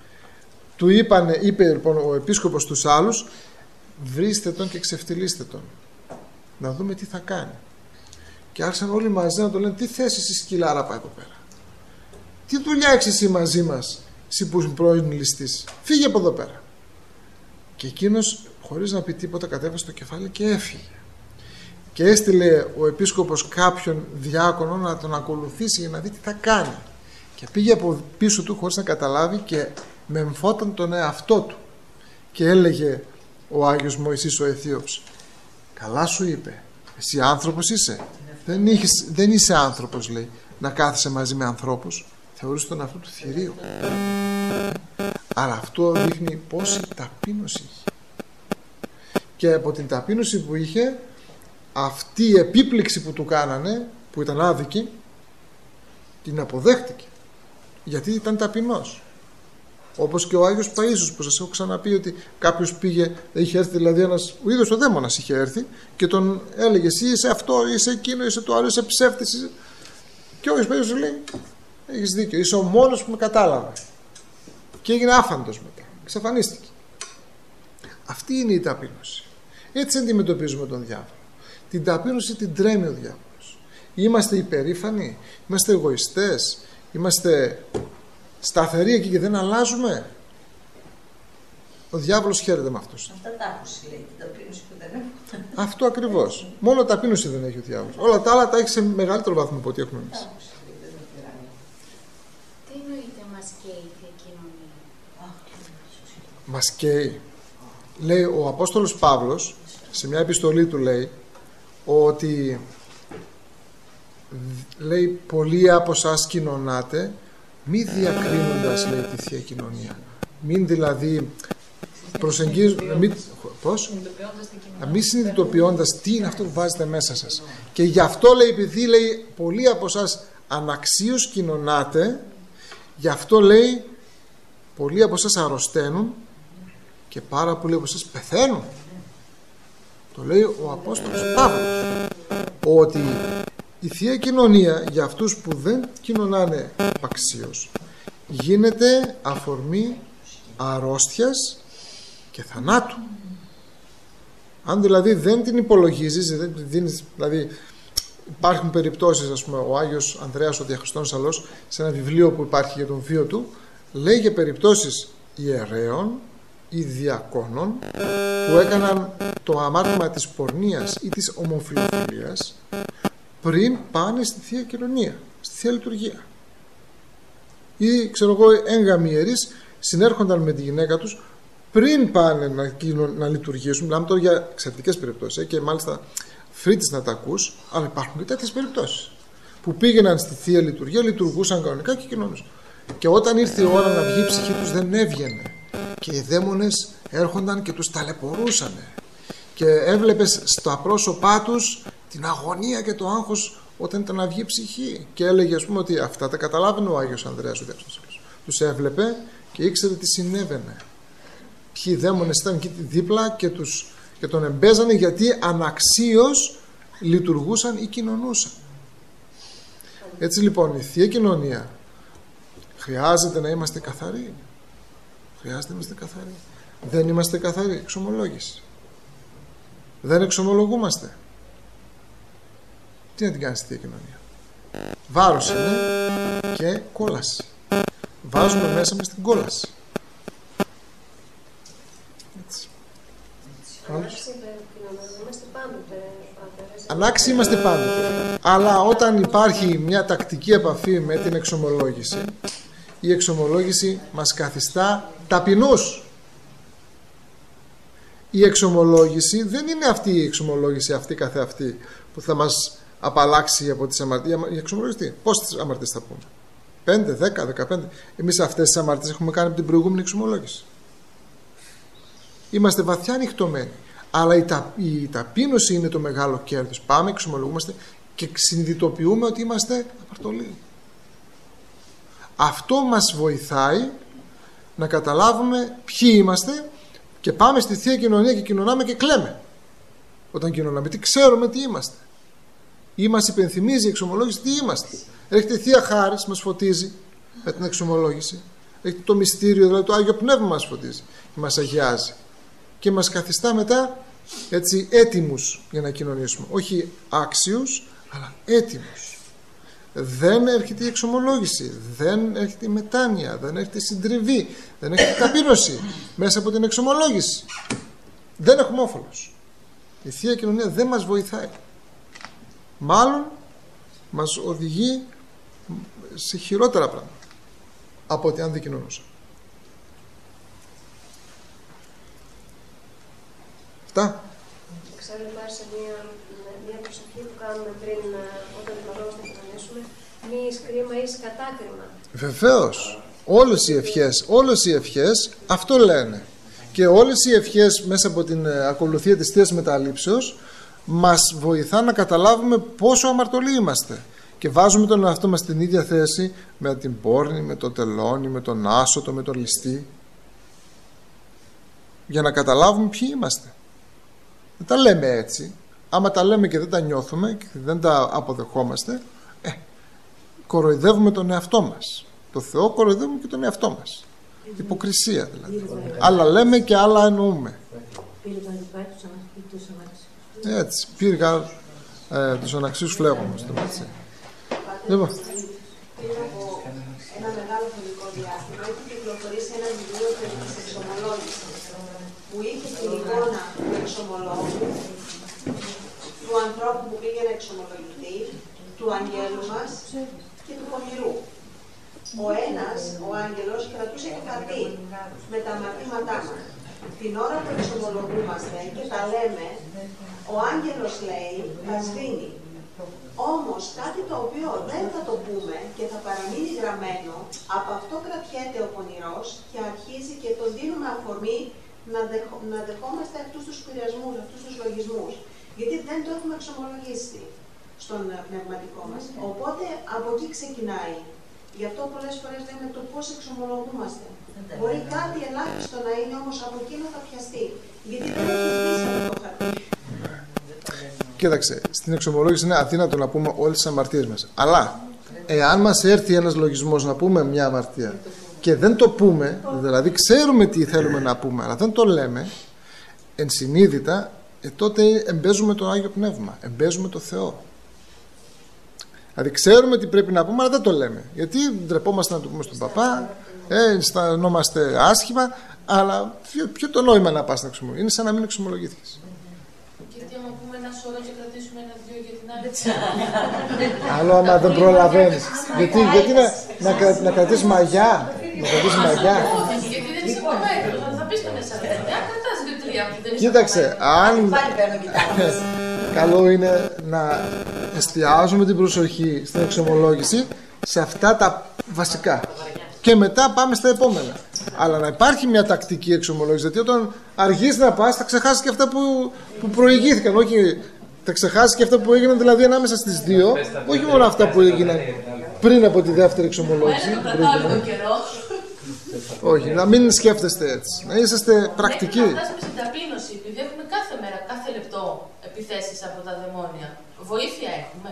Είπε λοιπόν ο επίσκοπος στους άλλους, βρίστε τον και ξεφτυλίστε τον, να δούμε τι θα κάνει. Και άρχισαν όλοι μαζί να τον λένε, τι θέση εσύ σκυλάρα πάει εδώ πέρα, τι δουλειά έχεις εσύ μαζί μας, εσύ που είσαι πρώην ληστής, φύγε από εδώ πέρα. Και εκείνος, χωρίς να πει τίποτα, κατέβασε το κεφάλι και έφυγε. Και έστειλε ο επίσκοπος κάποιον διάκονο να τον ακολουθήσει για να δει τι θα κάνει. Και πήγε από πίσω του χωρίς να καταλάβει και μεμφόταν τον εαυτό του. Και έλεγε ο Άγιος Μωυσής ο Αιθίωπς, καλά σου είπε, εσύ άνθρωπος είσαι, δεν είσαι άνθρωπος, λέει, να κάθεσαι μαζί με ανθρώπους, θεωρείς τον εαυτό του θηρίο. Αλλά αυτό δείχνει πόση ταπείνωση είχε. Και από την ταπείνωση που είχε, αυτή η επίπληξη που του κάνανε, που ήταν άδικη, την αποδέχτηκε, γιατί ήταν ταπεινός. Όπως και ο Άγιος Παΐσιος, που σας έχω ξαναπεί ότι κάποιος πήγε, είχε έρθει δηλαδή ο ίδιος ο δαίμονας είχε έρθει και τον έλεγε, εσύ είσαι αυτό, είσαι εκείνο, είσαι το άλλο, είσαι ψεύτης, και ο Άγιος Παΐσιος λέει, έχεις δίκιο, είσαι ο μόνος που με κατάλαβε, και έγινε άφαντος μετά, εξαφανίστηκε. Αυτή είναι η ταπείνωση. Έτσι αντιμετωπίζουμε τον διάβολο. Την ταπείνωση την τρέμει ο διάβολος. Είμαστε υπερήφανοι, είμαστε εγωιστές, είμαστε σταθεροί εκεί και δεν αλλάζουμε. Ο διάβολος χαίρεται με αυτούς. Αυτά τα άκουσε, λέει, την ταπείνωση που δεν έχουμε. Αυτό ακριβώς. Μόνο ταπείνωση δεν έχει ο διάβολος. Όλα τα άλλα τα έχει σε μεγαλύτερο βαθμό από ό,τι έχουμε εμείς. Τι εννοείται μας καίει η Θεία Κοινωνία? Μας καίει. Λέει ο Απόστολος Παύλος, σε μια επιστολή του λέει, ότι λέει, πολλοί από εσάς κοινωνάτε, μη διακρίνοντας, λέει, τη Θεία Κοινωνία. Μην δηλαδή προσεγγίζουν, μη συνειδητοποιώντας τι είναι αυτό που βάζετε μέσα σας. Και γι' αυτό, λέει, επειδή, λέει, πολλοί από εσάς αναξίως κοινωνάτε, γι' αυτό, λέει, πολλοί από εσάς αρρωσταίνουν και πάρα πολλοί από εσάς πεθαίνουν. Το λέει ο Απόστολος Παύλος, ότι η Θεία Κοινωνία για αυτούς που δεν κοινωνάνε επαξίως γίνεται αφορμή αρρώστιας και θανάτου. Αν δηλαδή δεν την υπολογίζεις, δεν την δίνεις, δηλαδή υπάρχουν περιπτώσεις, ας πούμε, ο Άγιος Ανδρέας ο Διαχριστών Σαλός, σε ένα βιβλίο που υπάρχει για τον βίο του, λέει για περιπτώσεις ιερέων ή διακόνων που έκαναν το αμάρτημα της πορνείας ή της ομοφυλοφιλίας πριν πάνε στη Θεία Κοινωνία, στη Θεία Λειτουργία. Ή ξέρω εγώ, έγγαμοι ιερείς συνέρχονταν με τη γυναίκα τους πριν πάνε να λειτουργήσουν. Μιλάμε τώρα για εξαιρετικές περιπτώσεις και μάλιστα φρίτης να τα ακούς, αλλά υπάρχουν και τέτοιες περιπτώσεις που πήγαιναν στη Θεία Λειτουργία, λειτουργούσαν κανονικά και κοινωνούσαν. Και όταν ήρθε η ώρα να βγει η ψυχή τους δεν έβγαινε. Και οι δαίμονες έρχονταν και τους ταλαιπωρούσαν. Και έβλεπες στα πρόσωπά τους την αγωνία και το άγχος όταν ήταν να βγει η ψυχή. Και έλεγε, ας πούμε, ότι αυτά τα καταλάβαινε ο Άγιος Ανδρέας ο Διάψανος. Τους έβλεπε και ήξερε τι συνέβαινε. Ποιοι δαίμονες ήταν εκεί δίπλα και τον εμπέζανε γιατί αναξίως λειτουργούσαν ή κοινωνούσαν. Έτσι λοιπόν η Θεία Κοινωνία χρειάζεται να είμαστε καθαροί. Χρειάζεται να είμαστε καθαροί. Δεν είμαστε καθαροί. Εξομολόγηση. Δεν εξομολογούμαστε. Τι να την κάνει στη Θεία Κοινωνία? Βάρος είναι και κόλαση. Βάζουμε μέσα μας την κόλαση. Έτσι. Ανάξιοι είμαστε πάντοτε. Αλλά όταν υπάρχει μια τακτική επαφή με την εξομολόγηση, η εξομολόγηση μας καθιστά ταπεινούς. Η εξομολόγηση δεν είναι αυτή η εξομολόγηση αυτή καθεαυτή που θα μας απαλλάξει από τις αμαρτίες. Η εξομολόγηση τι? Πόσες αμαρτίες θα πούμε? 5, 10, 15. Εμείς αυτές τις αμαρτίες έχουμε κάνει από την προηγούμενη εξομολόγηση. Είμαστε βαθιά ανοιχτωμένοι. Αλλά η ταπείνωση είναι το μεγάλο κέρδος. Πάμε, εξομολογούμαστε και συνειδητοποιούμε ότι είμαστε αμαρτωλοί. Αυτό μας βοηθάει να καταλάβουμε ποιοι είμαστε και πάμε στη Θεία Κοινωνία και κοινωνάμε και κλαίμε. Όταν κοινωνάμε, τι ξέρουμε τι είμαστε. Ή μας υπενθυμίζει η εξομολόγηση τι είμαστε. Έρχεται η Θεία Χάρις, μας φωτίζει με την εξομολόγηση. Έρχεται το μυστήριο, δηλαδή το Άγιο Πνεύμα μας φωτίζει και μας αγιάζει. Και μας καθιστά μετά έτσι έτοιμους για να κοινωνήσουμε. Όχι άξιους, αλλά έτοιμους. Δεν έρχεται η εξομολόγηση, δεν έρχεται η μετάνοια, δεν έρχεται η συντριβή, δεν έρχεται η ταπείνωση μέσα από την εξομολόγηση. Δεν έχουμε όφελος. Η Θεία Κοινωνία δεν μας βοηθάει. Μάλλον μας οδηγεί σε χειρότερα πράγματα από ότι αν δεν κοινωνούσαμε. Αυτά. Ξέρω υπάρχει σε μια προσευχή που κάνουμε πριν όταν δημιουργόμαστε να κοινωνήσουμε, μη εις κρίμα εις κατάκριμα. Βεβαίως. Όλες οι ευχές αυτό λένε. Και όλες οι ευχές μέσα από την ακολουθία της Θείας Μεταλήψεως μας βοηθά να καταλάβουμε πόσο αμαρτωλοί είμαστε. Και βάζουμε τον εαυτό μας στην ίδια θέση με την πόρνη, με το τελώνη, με τον άσωτο, με τον ληστή. Για να καταλάβουμε ποιοι είμαστε. Δεν τα λέμε έτσι. Άμα τα λέμε και δεν τα νιώθουμε και δεν τα αποδεχόμαστε, κοροϊδεύουμε τον εαυτό μας. Το Θεό κοροϊδεύουμε και τον εαυτό μας. Υποκρισία δηλαδή. Άλλα λέμε και άλλα εννοούμε. Έτσι. Πήργα τους αναξίους φλέγοντας. Λοιπόν. Πριν από ένα μεγάλο χρονικό διάστημα έχει κυκλοφορήσει ένα βιβλίο περί της εξομολόγησης που είχε την εικόνα του εξομολόγου, του ανθρώπου που πήγε να εξομολογηθεί, του αγγέλου μας και του πονηρού. Ο ένας, ο άγγελος, κρατούσε ένα χαρτί με τα αμαρτήματά μας. Την ώρα που εξομολογούμαστε και τα λέμε, ο άγγελος λέει, τα σβήνει. Όμως κάτι το οποίο δεν θα το πούμε και θα παραμείνει γραμμένο, από αυτό κρατιέται ο πονηρός και αρχίζει και τον δίνουμε αφορμή να δεχόμαστε αυτούς τους πειρασμούς, αυτούς τους λογισμούς. Γιατί δεν το έχουμε εξομολογήσει στον πνευματικό μας. Οπότε από εκεί ξεκινάει. Γι' αυτό πολλές φορές λέμε το πώς εξομολογούμαστε. Μπορεί κάτι ελάχιστο να είναι, όμως από εκείνο θα πιαστεί. Γιατί δεν έχει σβήσει αυτό το χαρτί. Κοίταξε, στην εξομολόγηση είναι αδύνατο να πούμε όλες τις αμαρτίες μας. Αλλά εάν μας έρθει ένας λογισμός να πούμε μια αμαρτία και δεν το πούμε, δηλαδή ξέρουμε τι θέλουμε να πούμε, αλλά δεν το λέμε ενσυνείδητα, τότε εμπέζουμε το Άγιο Πνεύμα, εμπέζουμε το Θεό. Δηλαδή ξέρουμε τι πρέπει να πούμε, αλλά δεν το λέμε. Γιατί ντρεπόμαστε να το πούμε στον παπά, αισθανόμαστε άσχημα, αλλά ποιο το νόημα να πας να εξομολογηθείς? Είναι σαν να μην εξομολογήθηκες. Γιατί άμα πούμε ένα σώρο και κρατήσουμε ένα-δυο για την άλλη. Άλλο άμα δεν προλαβαίνεις. Γιατί να κρατήσεις μαγιά? Να κρατήσεις μαγιά. Όχι, γιατί δεν είσαι από μέτρο. Θα πεις τον 40, κρατάς 2-3 που δεν είσαι. Κοίταξε, αν. Καλό είναι να εστιάζουμε την προσοχή στην εξομολόγηση σε αυτά τα βασικά. Και μετά πάμε στα επόμενα. Αλλά να υπάρχει μια τακτική εξομολόγηση. Γιατί όταν αργείς να πας, θα ξεχάσεις και αυτά που προηγήθηκαν. Όχι, θα ξεχάσεις και αυτά που έγιναν δηλαδή ανάμεσα στις δύο. Όχι μόνο αυτά που έγιναν πριν από τη δεύτερη εξομολόγηση. Όχι, να μην σκέφτεστε έτσι. Να είσαστε πρακτικοί. Να φτάσουμε στην ταπείνωση, επειδή έχουμε κάθε μέρα, κάθε λεπτό επιθέσεις από τα δαιμόνια. Βοήθεια έχουμε.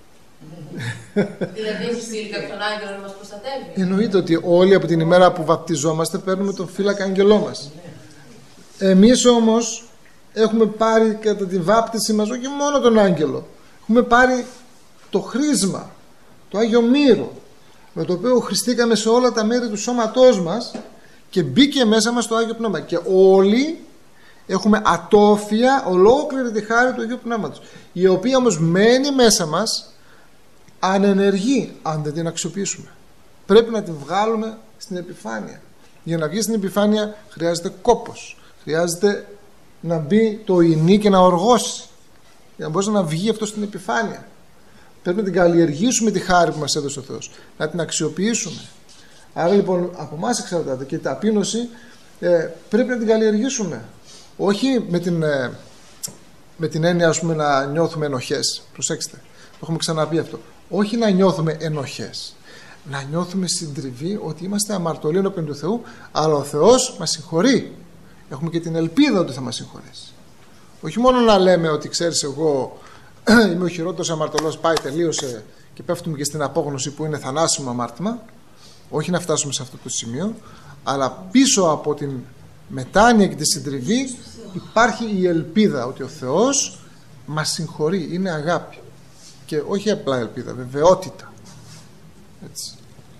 Δηλαδή έχει στείλει κάποιον άγγελο να μας προστατεύει? Εννοείται ότι όλοι από την ημέρα που βαπτιζόμαστε παίρνουμε τον φύλακα άγγελό μας. Εμείς όμως έχουμε πάρει κατά τη βάπτιση μας όχι μόνο τον άγγελο. Έχουμε πάρει το χρήσμα, το Άγιο Μύρο, με το οποίο χρηστήκαμε σε όλα τα μέρη του σώματός μας και μπήκε μέσα μας το Άγιο Πνεύμα. Και όλοι έχουμε ατόφια ολόκληρη τη χάρη του Αγίου Πνεύματος, η οποία όμως μένει μέσα μας ανενεργή αν δεν την αξιοποιήσουμε. Πρέπει να την βγάλουμε στην επιφάνεια. Για να βγει στην επιφάνεια χρειάζεται κόπος. Χρειάζεται να μπει το ινί και να οργώσει. Για να μπορέσει να βγει αυτό στην επιφάνεια. Πρέπει να την καλλιεργήσουμε τη χάρη που μας έδωσε ο Θεός. Να την αξιοποιήσουμε. Άρα λοιπόν από εμάς εξαρτάται και η ταπείνωση πρέπει να την καλλιεργήσουμε. Όχι με την έννοια ας πούμε να νιώθουμε ενοχές. Προσέξτε, το έχουμε ξαναπεί αυτό. Όχι να νιώθουμε ενοχές. Να νιώθουμε συντριβή ότι είμαστε αμαρτωλοί ενώπιον του Θεού, αλλά ο Θεός μας συγχωρεί. Έχουμε και την ελπίδα ότι θα μας συγχωρέσει. Όχι μόνο να λέμε ότι ξέρεις εγώ είμαι ο χειρότερος αμαρτωλός, πάει, τελείωσε και πέφτουμε και στην απόγνωση που είναι θανάσιμο αμάρτημα. Όχι να φτάσουμε σε αυτό το σημείο, αλλά πίσω από την μετάνοια και τη συντριβή υπάρχει η ελπίδα ότι ο Θεός μας συγχωρεί, είναι αγάπη. Και όχι απλά ελπίδα, βεβαιότητα. Έτσι.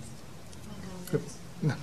Ναι.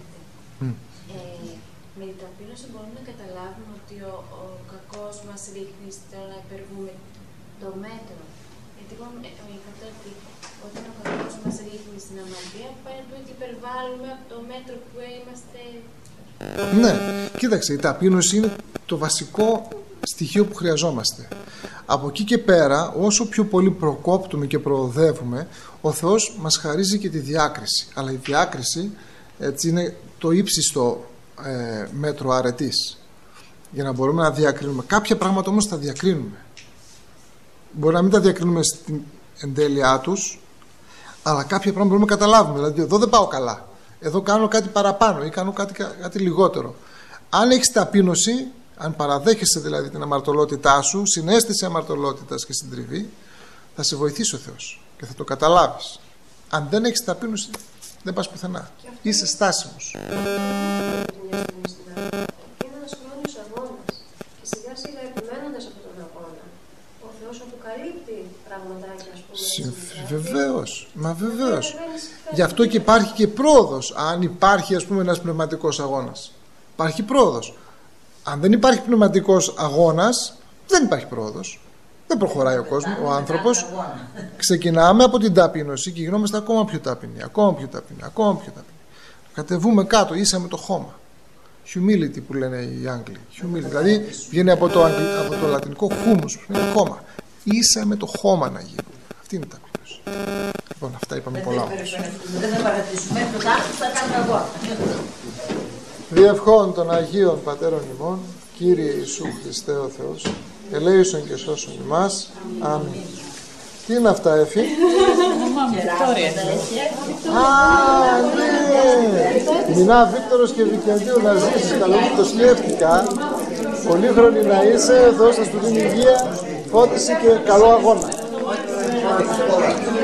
Με την ταπείνωση μπορούμε να καταλάβουμε ότι ο κακός μας ρίχνει στο να υπερβούμε το μέτρο. Γιατί εγώ είπατε ότι όταν ο κακός μας ρίχνει στην αμαρτία, πάει να πει ότι υπερβάλλουμε από το μέτρο που είμαστε. Ναι, κοίταξε, η ταπείνωση είναι το βασικό στοιχείο που χρειαζόμαστε. Από εκεί και πέρα, όσο πιο πολύ προκόπτουμε και προοδεύουμε, ο Θεός μας χαρίζει και τη διάκριση. Αλλά η διάκριση έτσι είναι το ύψιστο μέτρο αρετής, για να μπορούμε να διακρίνουμε. Κάποια πράγματα όμως τα διακρίνουμε. Μπορεί να μην τα διακρίνουμε στην εντέλειά τους, αλλά κάποια πράγματα μπορούμε να καταλάβουμε. Δηλαδή εδώ δεν πάω καλά, εδώ κάνω κάτι παραπάνω ή κάνω κάτι λιγότερο. Αν έχεις ταπείνωση, αν παραδέχεσαι δηλαδή την αμαρτωλότητά σου, συναίσθηση αμαρτωλότητας και συντριβή, θα σε βοηθήσει ο Θεός και θα το καταλάβεις. Αν δεν έχεις ταπείνωση, δεν πας πουθενά. Είσαι στάσιμος. Είναι ένας χρόνιος αγώνας και σιγά σιγά επιμένοντας από τον αγώνα, ο Θεός αποκαλύπτει πραγματάκια, ας πούμε. Βεβαίως, μα βεβαίως. Γι' αυτό και υπάρχει και πρόοδος. Αν υπάρχει ας πούμε ένας πνευματικός αγώνας, υπάρχει πρόοδος. Αν δεν υπάρχει πνευματικός αγώνας, δεν υπάρχει πρόοδος. Δεν προχωράει ο κόσμος, ο άνθρωπος. Ξεκινάμε από την ταπείνωση και γινόμαστε ακόμα πιο ταπεινοί, ακόμα πιο ταπεινοί, ακόμα πιο ταπεινοί. Κατεβούμε κάτω, ίσα με το χώμα. Humility που λένε οι Άγγλοι. Humility, δηλαδή βγαίνει από το λατινικό humus, που είναι χώμα. Ίσα με το χώμα να γίνει. Αυτή είναι η ταπείνωση. Λοιπόν, αυτά είπαμε πολλά. Δεν θα παρατήσουμε, το τάξη θα κάνουμε εγώ. Διευχών των Αγίων Πατέρων ημών, Κύριε Ιησού Χριστέ ο Θεός, ελέησον και σώσον ημάς. Αμήν. Τι είναι αυτά, Εφη? Ναι! Μινά Βίκτορος και Βικεντίου να ζήσεις. Καλό που το σκέφτηκα. Πολύχρονη να είσαι, Θεός θα σου δίνει υγεία, φώτιση και καλό αγώνα.